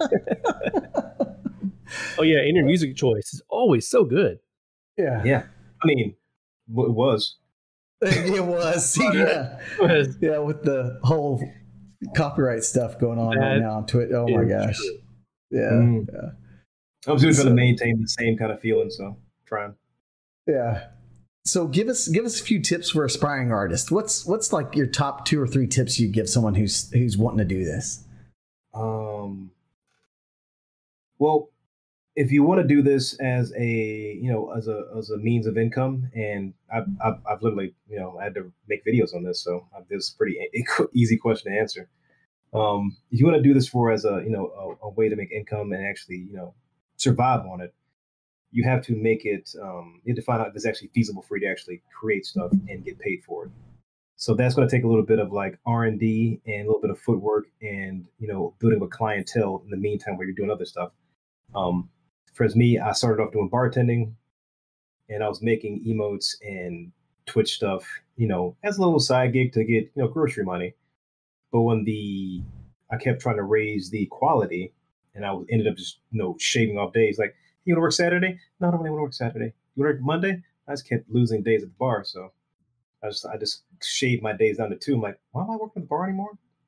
Oh yeah, and your music choice is always so good. Yeah. Yeah. I mean, it was. It was, yeah, yeah, with the whole copyright stuff going on that right now on Twitter. Oh my gosh, true. Yeah, Mm. yeah, I'm still trying So- to maintain the same kind of feeling, so trying. yeah. So give us give us a few tips for aspiring artists. What's what's like your top two or three tips you give someone who's who's wanting to do this? Um, well, if you want to do this as a you know as a as a means of income, and I've I've, I've literally you know I had to make videos on this, so this is a pretty e- easy question to answer. Um, if you want to do this for as a you know a, a way to make income and actually you know survive on it, you have to make it. Um, you have to find out if it's actually feasible for you to actually create stuff and get paid for it. So that's going to take a little bit of like R and D and a little bit of footwork and you know building a clientele in the meantime while you're doing other stuff. Um, for as me, I started off doing bartending, and I was making emotes and Twitch stuff, you know, as a little side gig to get you know grocery money. But when the I kept trying to raise the quality, and I was ended up just you know shaving off days. Like, you want to work Saturday? No, I don't really want to work Saturday. You want to work Monday? I just kept losing days at the bar, so I just I just shaved my days down to two. I'm like, why am I working at the bar anymore?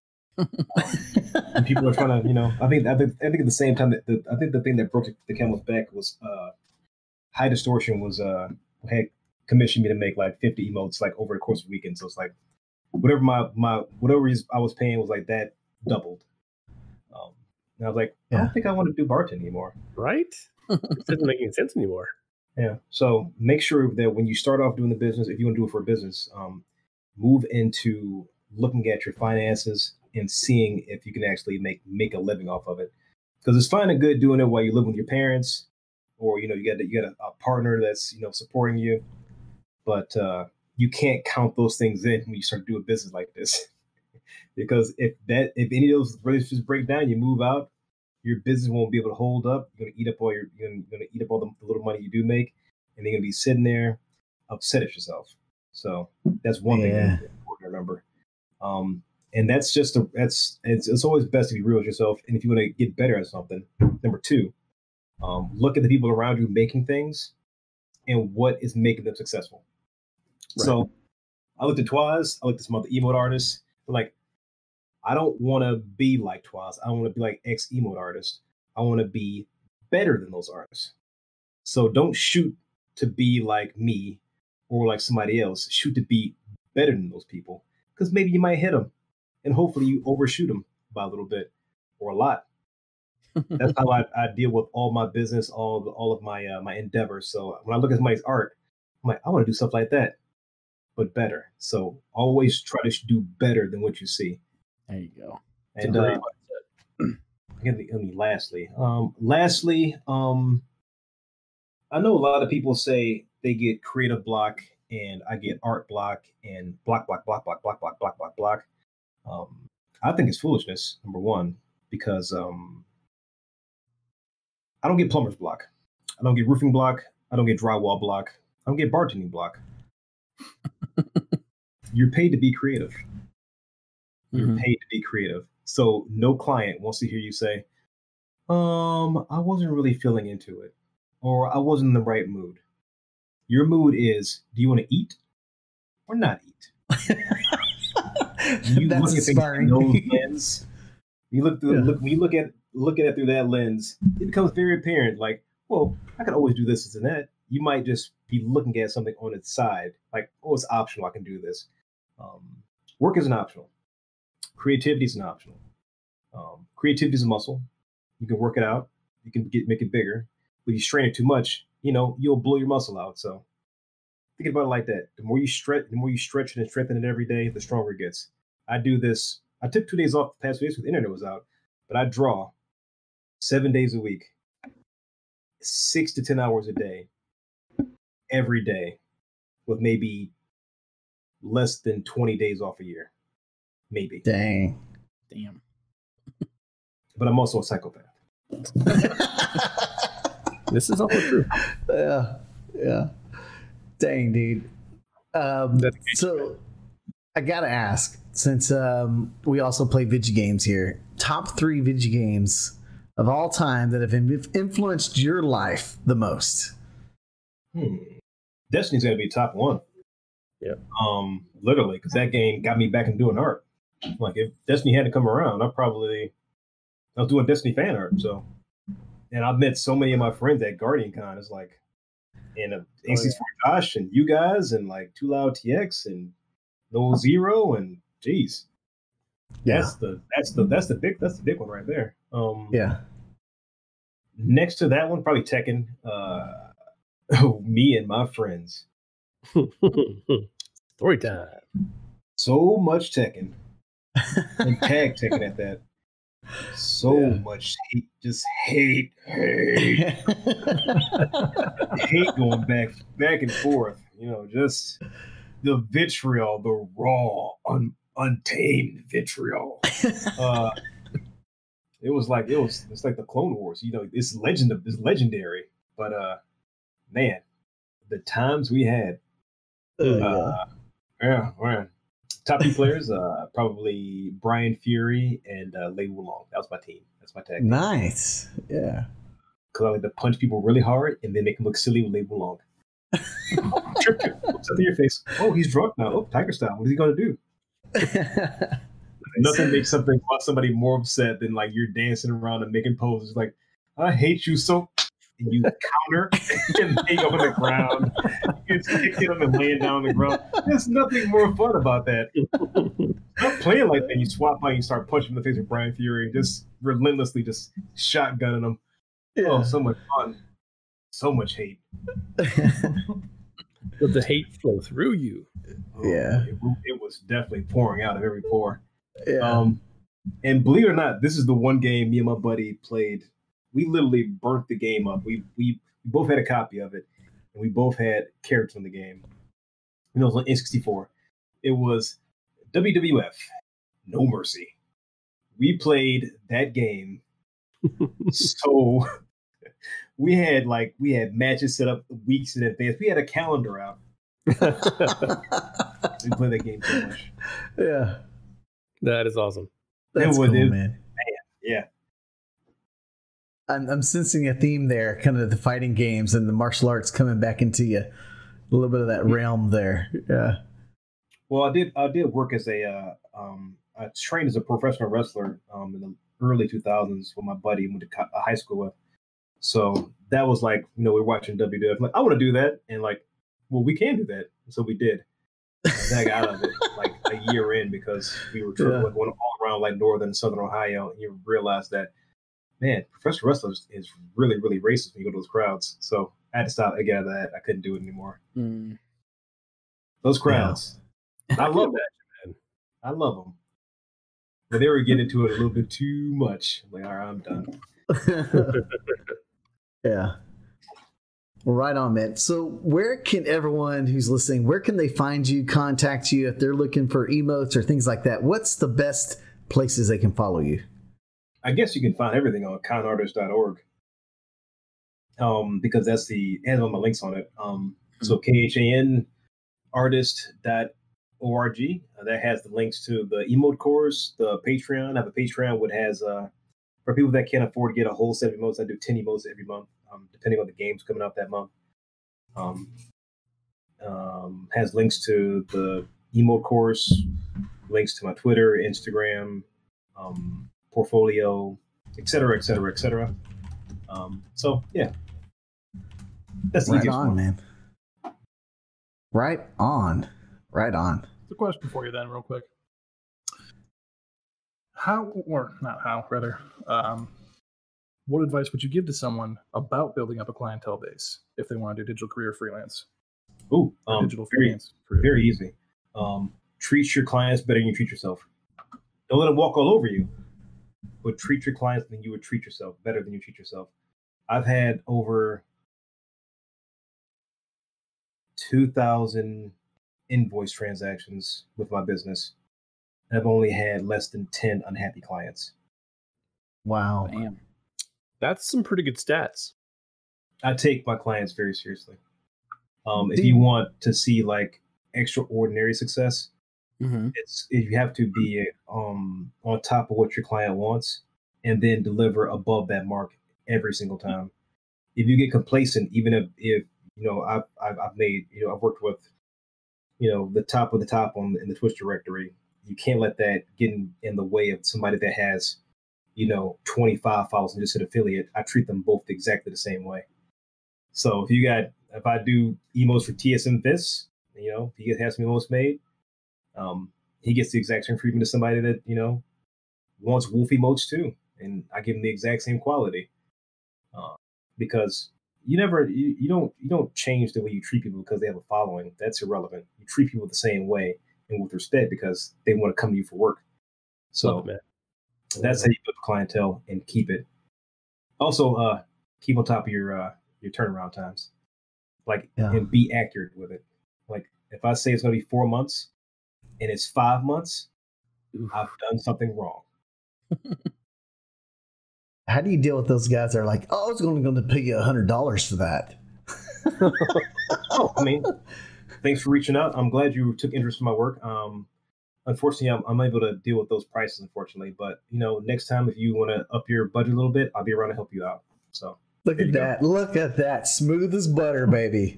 And people are trying to, you know, I think I think I think at the same time that the, I think the thing that broke the camel's back was uh, High Distortion was uh had commissioned me to make like fifty emotes like over the course of the weekend. So it's like whatever my my whatever I was paying was like that doubled. Um, and I was like, I Yeah. don't think I want to do bartending anymore. Right? It doesn't make any sense anymore. Yeah. So make sure that when you start off doing the business, if you want to do it for a business, um, move into looking at your finances and seeing if you can actually make make a living off of it. Because it's fine and good doing it while you live with your parents, or you know you got you got a, a partner that's you know supporting you, but uh, you can't count those things in when you start to do a business like this. Because if that if any of those relationships break down, you move out, your business won't be able to hold up. You're gonna eat up all your you're gonna, you're gonna eat up all the, the little money you do make, and you're gonna be sitting there upset at yourself. So that's one thing Yeah. that's important to remember. Um, and that's just a that's it's it's always best to be real with yourself. And if you want to get better at something, number two, um, look at the people around you making things and what is making them successful. So I looked at Twaz, I looked at some other emote artists. Like, I don't want to be like Twaz. I don't want to be like X emote artist. I want to be better than those artists. So don't shoot to be like me or like somebody else. Shoot to be better than those people, because maybe you might hit them, and hopefully you overshoot them by a little bit or a lot. That's how I, I deal with all my business, all the, all of my uh, my endeavors. So when I look at somebody's art, I'm like, I want to do stuff like that, but better. So always try to do better than what you see. There you go. And uh, let me, let me lastly, um, lastly, um, I know a lot of people say they get creative block, and I get art block, and block, block, block, block, block, block, block, block, block. Um, I think it's foolishness. Number one, because um, I don't get plumber's block, I don't get roofing block, I don't get drywall block, I don't get bartending block. You're paid to be creative. You're Mhm. paid to be creative. So no client wants to hear you say, um, I wasn't really feeling into it, or I wasn't in the right mood. Your mood is, do you want to eat or not eat? You That's look at things inspiring. through those lens. You look through Yeah. look when you look at look at it through that lens, it becomes very apparent, like, well, I can always do this, this and that. You might just be looking at something on its side, like, oh, it's optional, I can do this. Um, work isn't optional. Creativity is an optional. Um, creativity is a muscle. You can work it out. You can get make it bigger. But if you strain it too much, you know, you'll blow your muscle out. So think about it like that. The more you stretch, the more you stretch it and strengthen it every day, the stronger it gets. I do this. I took two days off the past few days because the internet was out, but I draw seven days a week, six to ten hours a day, every day, with maybe less than twenty days off a year, maybe. Dang. Damn. But I'm also a psychopath. This is also true. Yeah, yeah. Dang, dude. Um, Dedication, so I gotta ask, since um, we also play video games here, top three video games of all time that have in- influenced your life the most. Hmm. Destiny's gonna be top one. Yeah. Um, literally, because that game got me back in doing art. Like if Destiny hadn't come around, I probably I was doing Destiny fan art. So and I've met so many of my friends at Guardian Con. It's like, and uh, Oh, A C four Josh and you guys and like Too Loud T X and No Zero and geez, Yeah. that's the that's the that's the big that's the big one right there. Um, Yeah. Next to that one, probably Tekken. Uh, me and my friends. Story time. So much Tekken and tag Tekken at that. So Yeah. much hate, just hate, hate, hate going back, back and forth. You know, just the vitriol, the raw, un, untamed vitriol. Uh, it was like it was. It's like the Clone Wars. You know, it's legend. It's legendary. But uh, man, the times we had. Uh, yeah. Uh, yeah, man. Top two players, uh, probably Brian Fury and uh, Lei Wulong. That was my team. That's my tag team. Nice. Yeah. Because I like to punch people really hard and then make them look silly with Lei Wulong. Trip you. What's up in your face? Oh, he's drunk now. Oh, Tiger Style. What is he going to do? Nothing makes something about somebody more upset than like you're dancing around and making poses like, I hate you so. And you counter and they go on the ground. You just kicking them and laying down on the ground. There's nothing more fun about that. Not playing like that. You swap out and you start punching in the face with Brian Fury, just relentlessly just shotgunning them. Yeah. Oh, so much fun. So much hate. Let the hate flow through you. Oh, Yeah. It, it was definitely pouring out of every pore. Yeah. Um, and believe it or not, this is the one game me and my buddy played. We literally burnt the game up. We we both had a copy of it, and we both had characters in the game. And it was on N sixty-four. It was W W F, No Mercy. We played that game. So we had like we had matches set up weeks in advance. We had a calendar out. We played that game so much. Yeah. That is awesome. That's It was- cool, it- man. Yeah. I'm, I'm sensing a theme there, kind of the fighting games and the martial arts coming back into you. A little bit of that realm there. Yeah. Well, I did. I did work as a. Uh, um, I trained as a professional wrestler um, in the early two thousands with my buddy. Went to co- high school with. So that was like, you know, we were watching W W F. I'm like, I want to do that, and like, well, we can do that. So we did. And then I got out of it like a year in because we were Yeah. yeah. going all around like northern and southern Ohio, and you realize that, man, professional wrestlers is really, really racist when you go to those crowds. So I had to stop. I get out of that. I couldn't do it anymore. Mm. Those crowds. I love that. that, man. I love them. But they were getting into it a little bit too much. I'm like, all right, I'm done. Yeah. Well, right on, man. So where can everyone who's listening, where can they find you, contact you if they're looking for emotes or things like that? What's the best places they can follow you? I guess you can find everything on con artist dot org. Um, because that's the it has all my links on it. Um, so K H A N artist dot org. Uh, that has the links to the emote course, the Patreon. I have a Patreon which has uh for people that can't afford to get a whole set of emotes. I do ten emotes every month, um, depending on the games coming out that month. Um, um, has links to the emote course, links to my Twitter, Instagram, um, portfolio, et cetera, et cetera, et cetera. Um, so yeah, that's the Right easiest on, one. man. Right on. Right on. The question for you then, real quick. How, or not how, rather, um, what advice would you give to someone about building up a clientele base if they want to do digital career freelance? Ooh, Or um, digital very, freelance career. very easy. Um, treat your clients better than you treat yourself. Don't let them walk all over you, but treat your clients than you would treat yourself, better than you treat yourself. I've had over two thousand invoice transactions with my business. And I've only had less than ten unhappy clients. Wow. Damn. That's some pretty good stats. I take my clients very seriously. Um, if Do you you- want to see like extraordinary success, Mm-hmm. it's you have to be um, on top of what your client wants and then deliver above that mark every single time. If you get complacent, even if, if you know I've, I've I've made you know I've worked with you know the top of the top on in the Twitch directory, you can't let that get in, in the way of somebody that has you know, twenty-five followers and just hit affiliate, I treat them both exactly the same way. So if you got, if I do emotes for T S M Fist, you know, he has some emotes made, um, he gets the exact same treatment as somebody that, you know, wants wolf emotes too. And I give him the exact same quality. Uh, because you never, you, you don't, you don't change the way you treat people because they have a following. That's irrelevant. You treat people the same way and with respect because they want to come to you for work. So Love it, man. that's how you build clientele and keep it. Also, uh, keep on top of your uh, your turnaround times, like, Yeah. and be accurate with it. Like, if I say it's going to be four months and it's five months, Oof. I've done something wrong. How do you deal with those guys that are like, oh, I was only going to pay you a hundred dollars for that? Oh, I mean, thanks for reaching out. I'm glad you took interest in my work. Um, unfortunately, I'm, I'm able to deal with those prices, unfortunately. But, you know, next time, if you want to up your budget a little bit, I'll be around to help you out. So Look there at you go. that. Look at that. Smooth as butter, baby.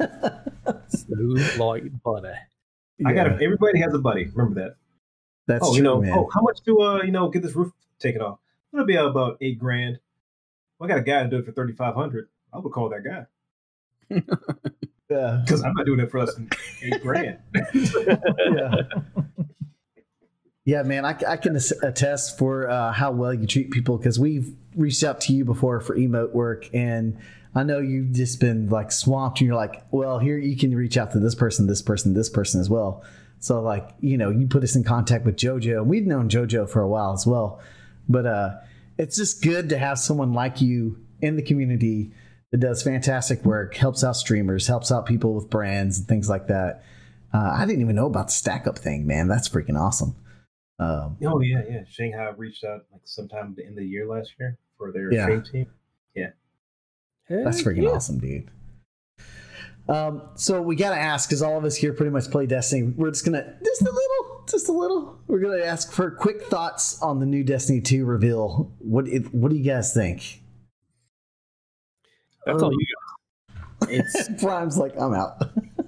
Smooth like butter. I got Yeah, to, everybody has a buddy. Remember that. that's oh, true, you know, man. oh, how much to, uh, you know, get this roof taken off? It'll be about eight grand. Well, I got a guy to do it for thirty-five hundred. I would call that guy Yeah. because I'm not doing it for less than eight grand. yeah. Yeah, man, I, I can attest for uh, how well you treat people because we've reached out to you before for emote work, and I know you've just been like swamped, and you're like, well, here you can reach out to this person, this person, this person as well. So, like, you know, you put us in contact with JoJo, and we've known JoJo for a while as well, but uh, it's just good to have someone like you in the community that does fantastic work, helps out streamers, helps out people with brands and things like that. Uh, I didn't even know about the stack up thing, man. That's freaking awesome. Um, Oh yeah, yeah. Shanghai reached out like sometime at the end of the year last year for their Yeah. stream team. that's Heck freaking yeah. awesome, dude. Um, so we gotta ask, because all of us here pretty much play Destiny. We're just gonna just a little, just a little. We're gonna ask for quick thoughts on the new Destiny two reveal. What it, what do you guys think? That's all you It's Prime's like, I'm out.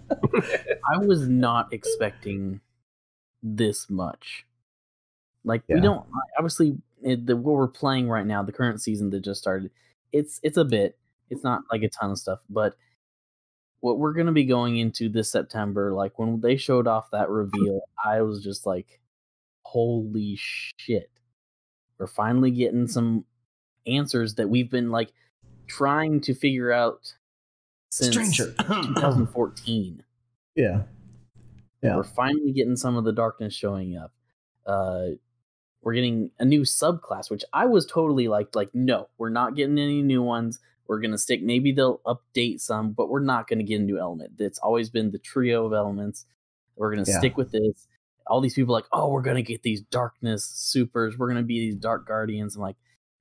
I was not expecting this much. Like Yeah. we don't obviously it, the what we're playing right now, the current season that just started. It's it's a bit. It's not like a ton of stuff, but what we're gonna be going into this September, like when they showed off that reveal, I was just like, "Holy shit!" We're finally getting some answers that we've been like trying to figure out since Stranger. twenty fourteen. Yeah. Yeah. We're finally getting some of the darkness showing up. Uh, we're getting a new subclass, which I was totally like, like, no, we're not getting any new ones. We're gonna stick. Maybe they'll update some, but we're not gonna get a new element. It's always been the trio of elements. We're gonna Yeah. stick with this. All these people are like, oh, we're gonna get these darkness supers. We're gonna be these dark guardians. I'm like,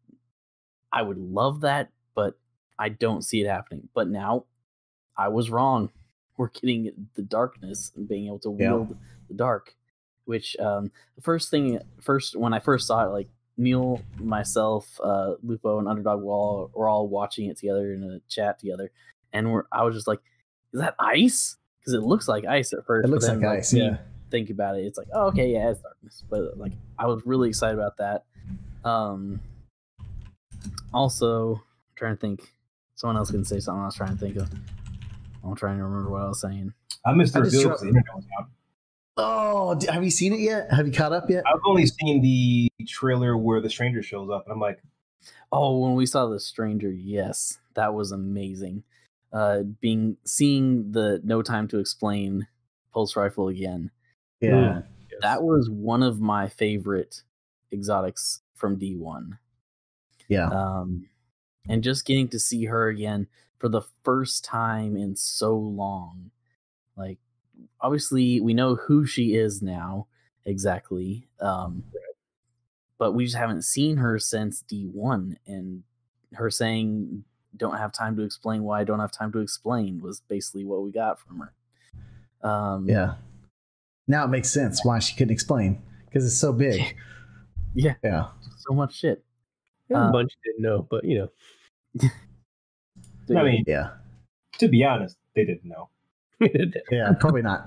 I would love that, but I don't see it happening. But now, I was wrong. We're getting the darkness and being able to Yeah. wield the dark. Which um, the first thing, first when I first saw it, like Neil, myself, uh, Lupo, and Underdog were all we're all watching it together in a chat together, and we're I was just like, "Is that ice?" Because it looks like ice at first. It looks but then, like ice, when yeah. you Think about it. It's like, oh, okay, yeah, it's darkness. But like, I was really excited about that. Um, also, I'm trying to think. Someone else can say something I was trying to think of. I'm trying to remember what I was saying. I missed the I just reveal try- because the internet was out. Oh, d- have you seen it yet? Have you caught up yet? I've only seen the trailer where the stranger shows up, and I'm like, Oh, when we saw the stranger, yes, that was amazing. Uh, being seeing the No Time to Explain pulse rifle again. Yeah. Yes. That was one of my favorite exotics from D one. Yeah. Um, and just getting to see her again for the first time in so long. Like, obviously, we know who she is now exactly. Um, but we just haven't seen her since D one. And her saying, don't have time to explain why I don't have time to explain was basically what we got from her. Um, Yeah. Now it makes sense why she couldn't explain because it's so big. Yeah. Yeah. So much shit. There's uh, a bunch you didn't know, but you know. I mean, Yeah. to be honest, they didn't know. Yeah. Probably not.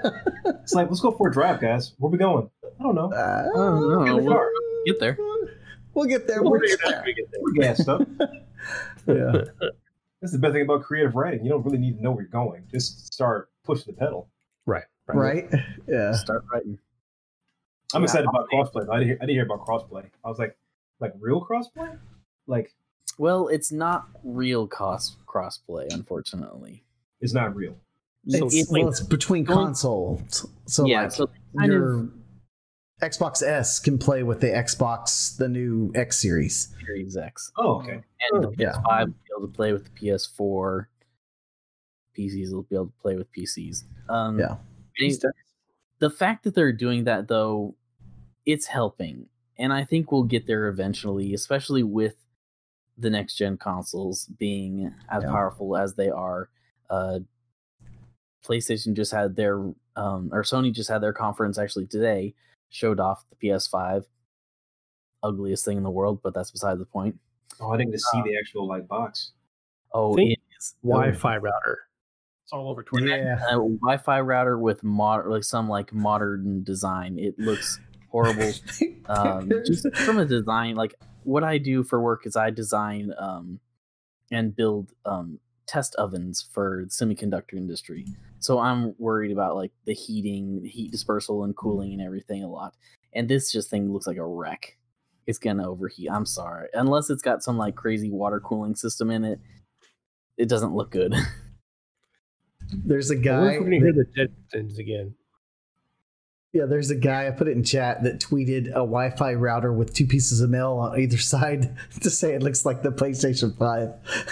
It's like, let's go for a drive, guys. Where we going? I don't know. Uh, I don't know. In the We'll car. get there. We'll get there. We'll We'll figure get it out there. when we get there. We're gassed up. Yeah. That's the best thing about creative writing. You don't really need to know where you're going. Just start pushing the pedal. Right. Right. Yeah. Start writing. I'm Yeah, excited about crossplay. I didn't, hear, I didn't hear about crossplay. I was like, like real crossplay? Like, Well, it's not real cost crossplay, unfortunately. it's not real. So It's, it's well, like- it's between going- consoles. So yeah, like so kind your of Xbox S can play with the Xbox, the new X series. Series X. Oh, okay. And the Oh, yeah. P S five will be able to play with the P S four. P Cs will be able to play with P Cs. Um, Yeah. they- the fact that they're doing that, though, it's helping. And I think we'll get there eventually, especially with the next gen consoles being as Yeah. powerful as they are. Uh, PlayStation just had their, um, or Sony just had their conference actually today, showed off the P S five. Ugliest thing in the world, but that's beside the point. Oh, I didn't get to see the actual like box. Oh, Think- it is Wi-Fi router. It's all over Twitter. Yeah. a Wi-Fi router with mod, like some like modern design. It looks horrible. Um, just from a design, like what I do for work is I design um, and build um, test ovens for the semiconductor industry. So I'm worried about like the heating, heat dispersal, and cooling and everything a lot. And this just thing looks like a wreck. It's gonna overheat. I'm sorry, unless it's got some like crazy water cooling system in it. It doesn't look good. There's a I wonder guy. if we're gonna hear that- the Jetsons again. yeah, there's a guy. I put it in chat that tweeted a Wi-Fi router with two pieces of mail on either side to say it looks like the PlayStation Five.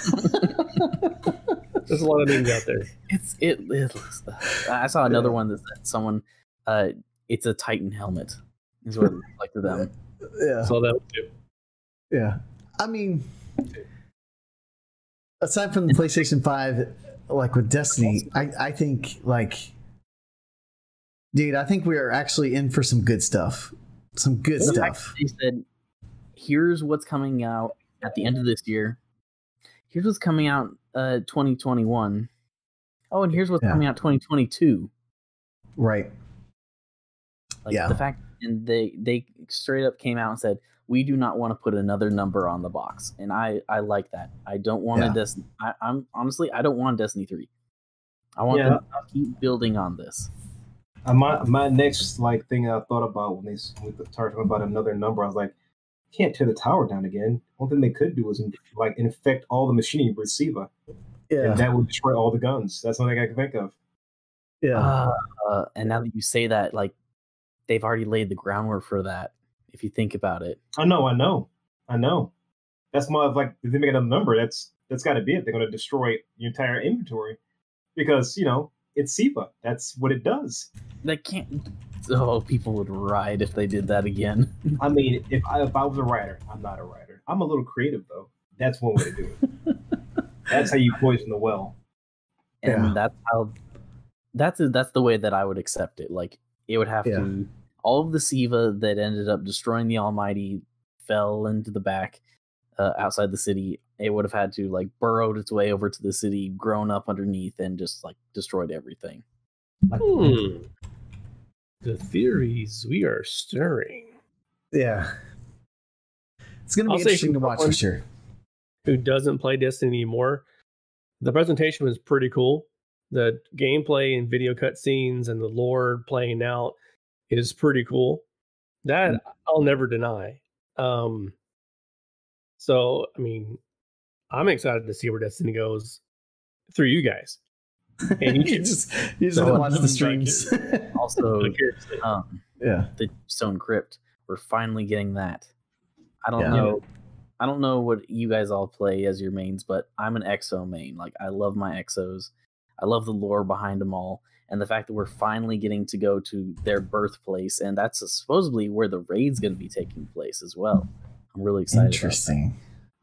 There's a lot of memes out there. It's it. it looks, I saw another one that said someone. Uh, it's a Titan helmet. Is what it looks like to them. Yeah. Saw that one too. Yeah. I mean, aside from the PlayStation five, like with Destiny, I, I think, like, dude, I think we are actually in for some good stuff. Some good The fact stuff. that They said, "Here's what's coming out at the end of this year. Here's what's coming out uh, twenty twenty-one. Oh, and here's what's Yeah. coming out twenty twenty-two." Right. Like Yeah. the fact, and they they straight up came out and said, "We do not want to put another number on the box," and I I like that. I don't want Yeah. a Destiny. I, I'm honestly I don't want Destiny three. I want Yeah. them to keep building on this. Uh, my my next like thing I thought about when they s- when they started talking about another number, I was like, can't tear the tower down again. One thing they could do is in, like infect all the machinery with SIVA, Yeah. and that would destroy all the guns. That's the only thing I can think of. Yeah. Uh, uh, and now that you say that, like they've already laid the groundwork for that. If you think about it, I know, I know, I know. That's more of like if they make another number, that's that's got to be it. They're going to destroy your entire inventory because you know it's SIVA. That's what it does. they can't. Oh, people would ride if they did that again. I mean, if I if I was a writer, I'm not a writer. I'm a little creative though. That's one way to do it. That's how you poison the well. And Yeah. that's how. That's that's the way that I would accept it. Like it would have Yeah. to. All of the SIVA that ended up destroying the Almighty fell into the back uh, outside the city. It would have had to like burrowed its way over to the city, grown up underneath, and just like destroyed everything. Hmm. The theories we are stirring. Yeah. It's going to be I'll say interesting to from watch for someone- sure. Who doesn't play Destiny anymore? The presentation was pretty cool. The gameplay and video cutscenes and the lore playing out is pretty cool. That Mm. I'll never deny. Um, so I mean, I'm excited to see where Destiny goes through you guys. And you you too. just, you just So want to I'm watch the back streams. Also, I'm curious to- um, yeah. the Stone Crypt. We're finally getting that. I don't Yeah. know. I don't know what you guys all play as your mains, but I'm an Exo main. Like I love my Exos. I love the lore behind them all, and the fact that we're finally getting to go to their birthplace, and that's supposedly where the raid's going to be taking place as well. I'm really excited. Interesting.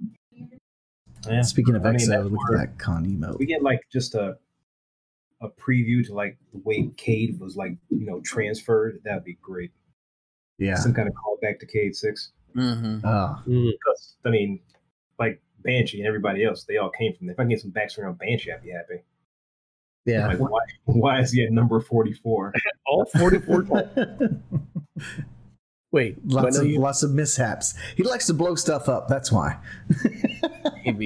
Yeah. Speaking of I mean, Exo, that's look where- at that con emote. We get like just a a preview to like the way Cade was like you know transferred. That'd be great. Yeah. Some kind of callback to Cade Six. About hmm Oh, Mm. Because I mean, like Banshee and everybody else, they all came from there. If I can get some backstory on Banshee, I'd be happy. yeah. Like why why is he at number forty four? All forty-four. Wait, Lots when of are you- lots of mishaps. He likes to blow stuff up. That's why. Maybe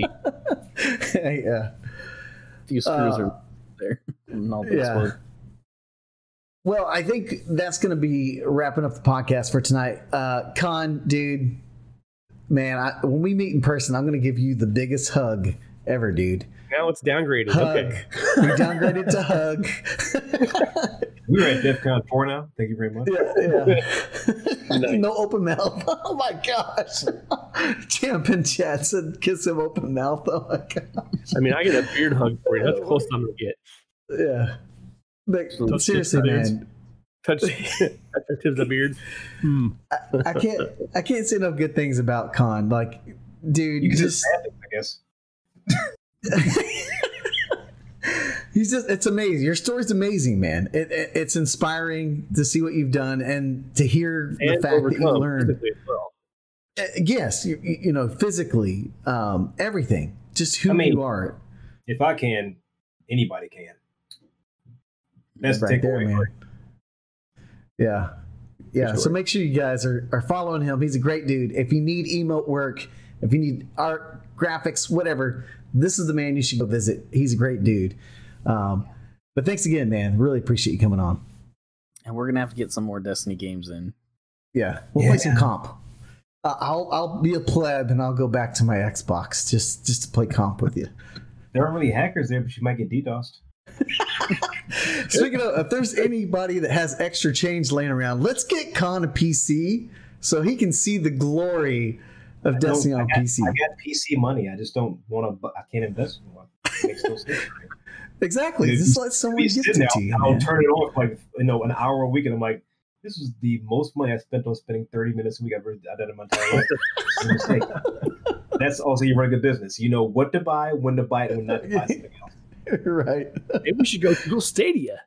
yeah. a few screws Uh, are there. And all yeah. explode. Well, I think that's going to be wrapping up the podcast for tonight. Uh, Con, dude, man, I, when we meet in person, I'm going to give you the biggest hug ever, dude. Now it's downgraded. Hug. Okay. We downgraded to hug. We're at DEF CON four now. Thank you very much. Yeah, yeah. No open mouth. Oh my gosh. Champion chat said kiss him open mouth. Oh my gosh. I mean, I get a beard hug for you. That's the closest I'm gonna get. Yeah. Like, Touch seriously, tips, man. Touch, touch the tips of the beard. Hmm. I, I can't. I can't say enough good things about Con. Like, dude, You can just. just bad things, I guess. He's just. It's amazing. Your story's amazing, man. It, it, it's inspiring to see what you've done and to hear the And fact that you overcome learned. physically as well. Uh, yes, you, you know, physically, um, everything. Just who I mean, you are. If I can, anybody can. That's the right there, takeaway. man. Yeah. Yeah. sure. So make sure you guys are, are following him. He's a great dude. If you need emote work, if you need art, graphics, whatever, this is the man you should go visit. He's a great dude. Um, but thanks again, man. Really appreciate you coming on. And we're gonna have to get some more Destiny games in. Yeah. We'll Yeah. play some comp. Uh, I'll I'll be a pleb and I'll go back to my Xbox just just to play comp with you. There aren't really hackers there, but you might get DDoSed. Speaking of, if there's anybody that has extra change laying around, let's get Con a P C so he can see the glory of Destiny I on got, P C. I got P C money. I just don't want to. I can't invest in one. It makes no sense. Exactly. Dude, Just let someone Be gift sitting it there, to you. I'll man. turn it on for like you know an hour a week, and I'm like, this is the most money I spent on spending thirty minutes a week I've ever done in my entire life. It's a mistake. That's also you run a good business. You know what to buy, when to buy it, and when not to buy something else. Right. Maybe we should go Google Stadia.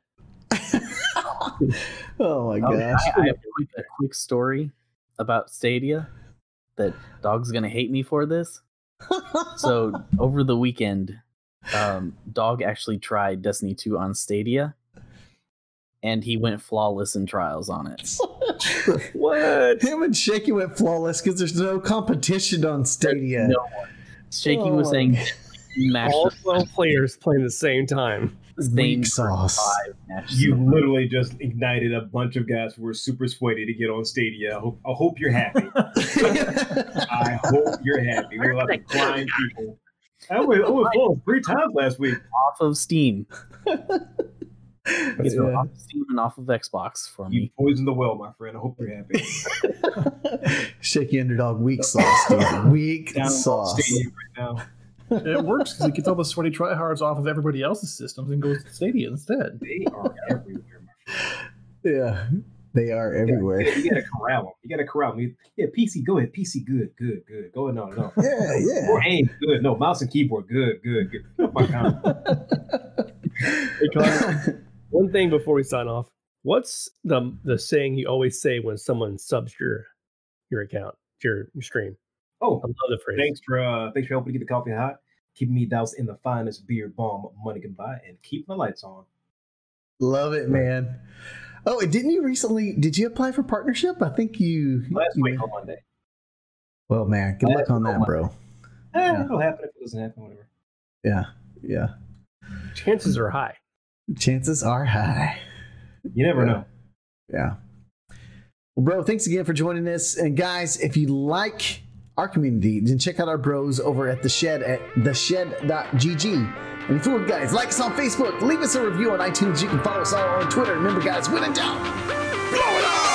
Oh my Oh, gosh. I, I have a quick, a quick story about Stadia that Dog's gonna hate me for this. So over the weekend, um, Dog actually tried Destiny two on Stadia, and he went flawless in trials on it. What? Him and Shaky went flawless because there's no competition on Stadia. No one. Shaky was Oh. saying he matched All the twelve players playing at the same time. same Weak sauce. five matches. You literally just ignited a bunch of guys who were super sweaty to get on Stadia. I hope, I hope you're happy. I hope you're happy. We're like to blind people. I went, I went full three times last week. Off of Steam. It's Yeah. off of Steam and off of Xbox for You me. poisoned the well, my friend. I hope you're happy. Shaky underdog, weak sauce, dude. Weak Down on sauce. Stadia right now. It works because it gets all the sweaty tryhards off of everybody else's systems and goes to Stadia instead. They are everywhere, my friend. Yeah, they are everywhere. You gotta corral them. You gotta corral them. Yeah, P C, go ahead. P C, good, good, good. Go ahead, no, no. Yeah, yeah. Or aim, good. No, mouse and keyboard, good, good, good. Oh my God. Hey, Connor, one thing before we sign off. What's the the saying you always say when someone subs your your account, your, your stream? Oh, I love the phrase. thanks for uh, thanks for helping to keep the coffee hot, keeping me doused in the finest beer bomb money can buy, and keep my lights on. Love it, man. Oh, and didn't you recently? Did you apply for partnership? I think you. Last you- week on Monday. Well, man, good luck on that, bro. Eh, Yeah. It'll happen if it doesn't happen, whatever. Yeah, yeah. Chances are high. Chances are high. You never Yeah. know. Yeah. Well, bro, thanks again for joining us. And guys, if you like our community, then check out our bros over at the shed at the shed dot g g. And if you would, guys, like us on Facebook, leave us a review on iTunes. You can follow us all on Twitter. Remember, guys, when in doubt, blow it up!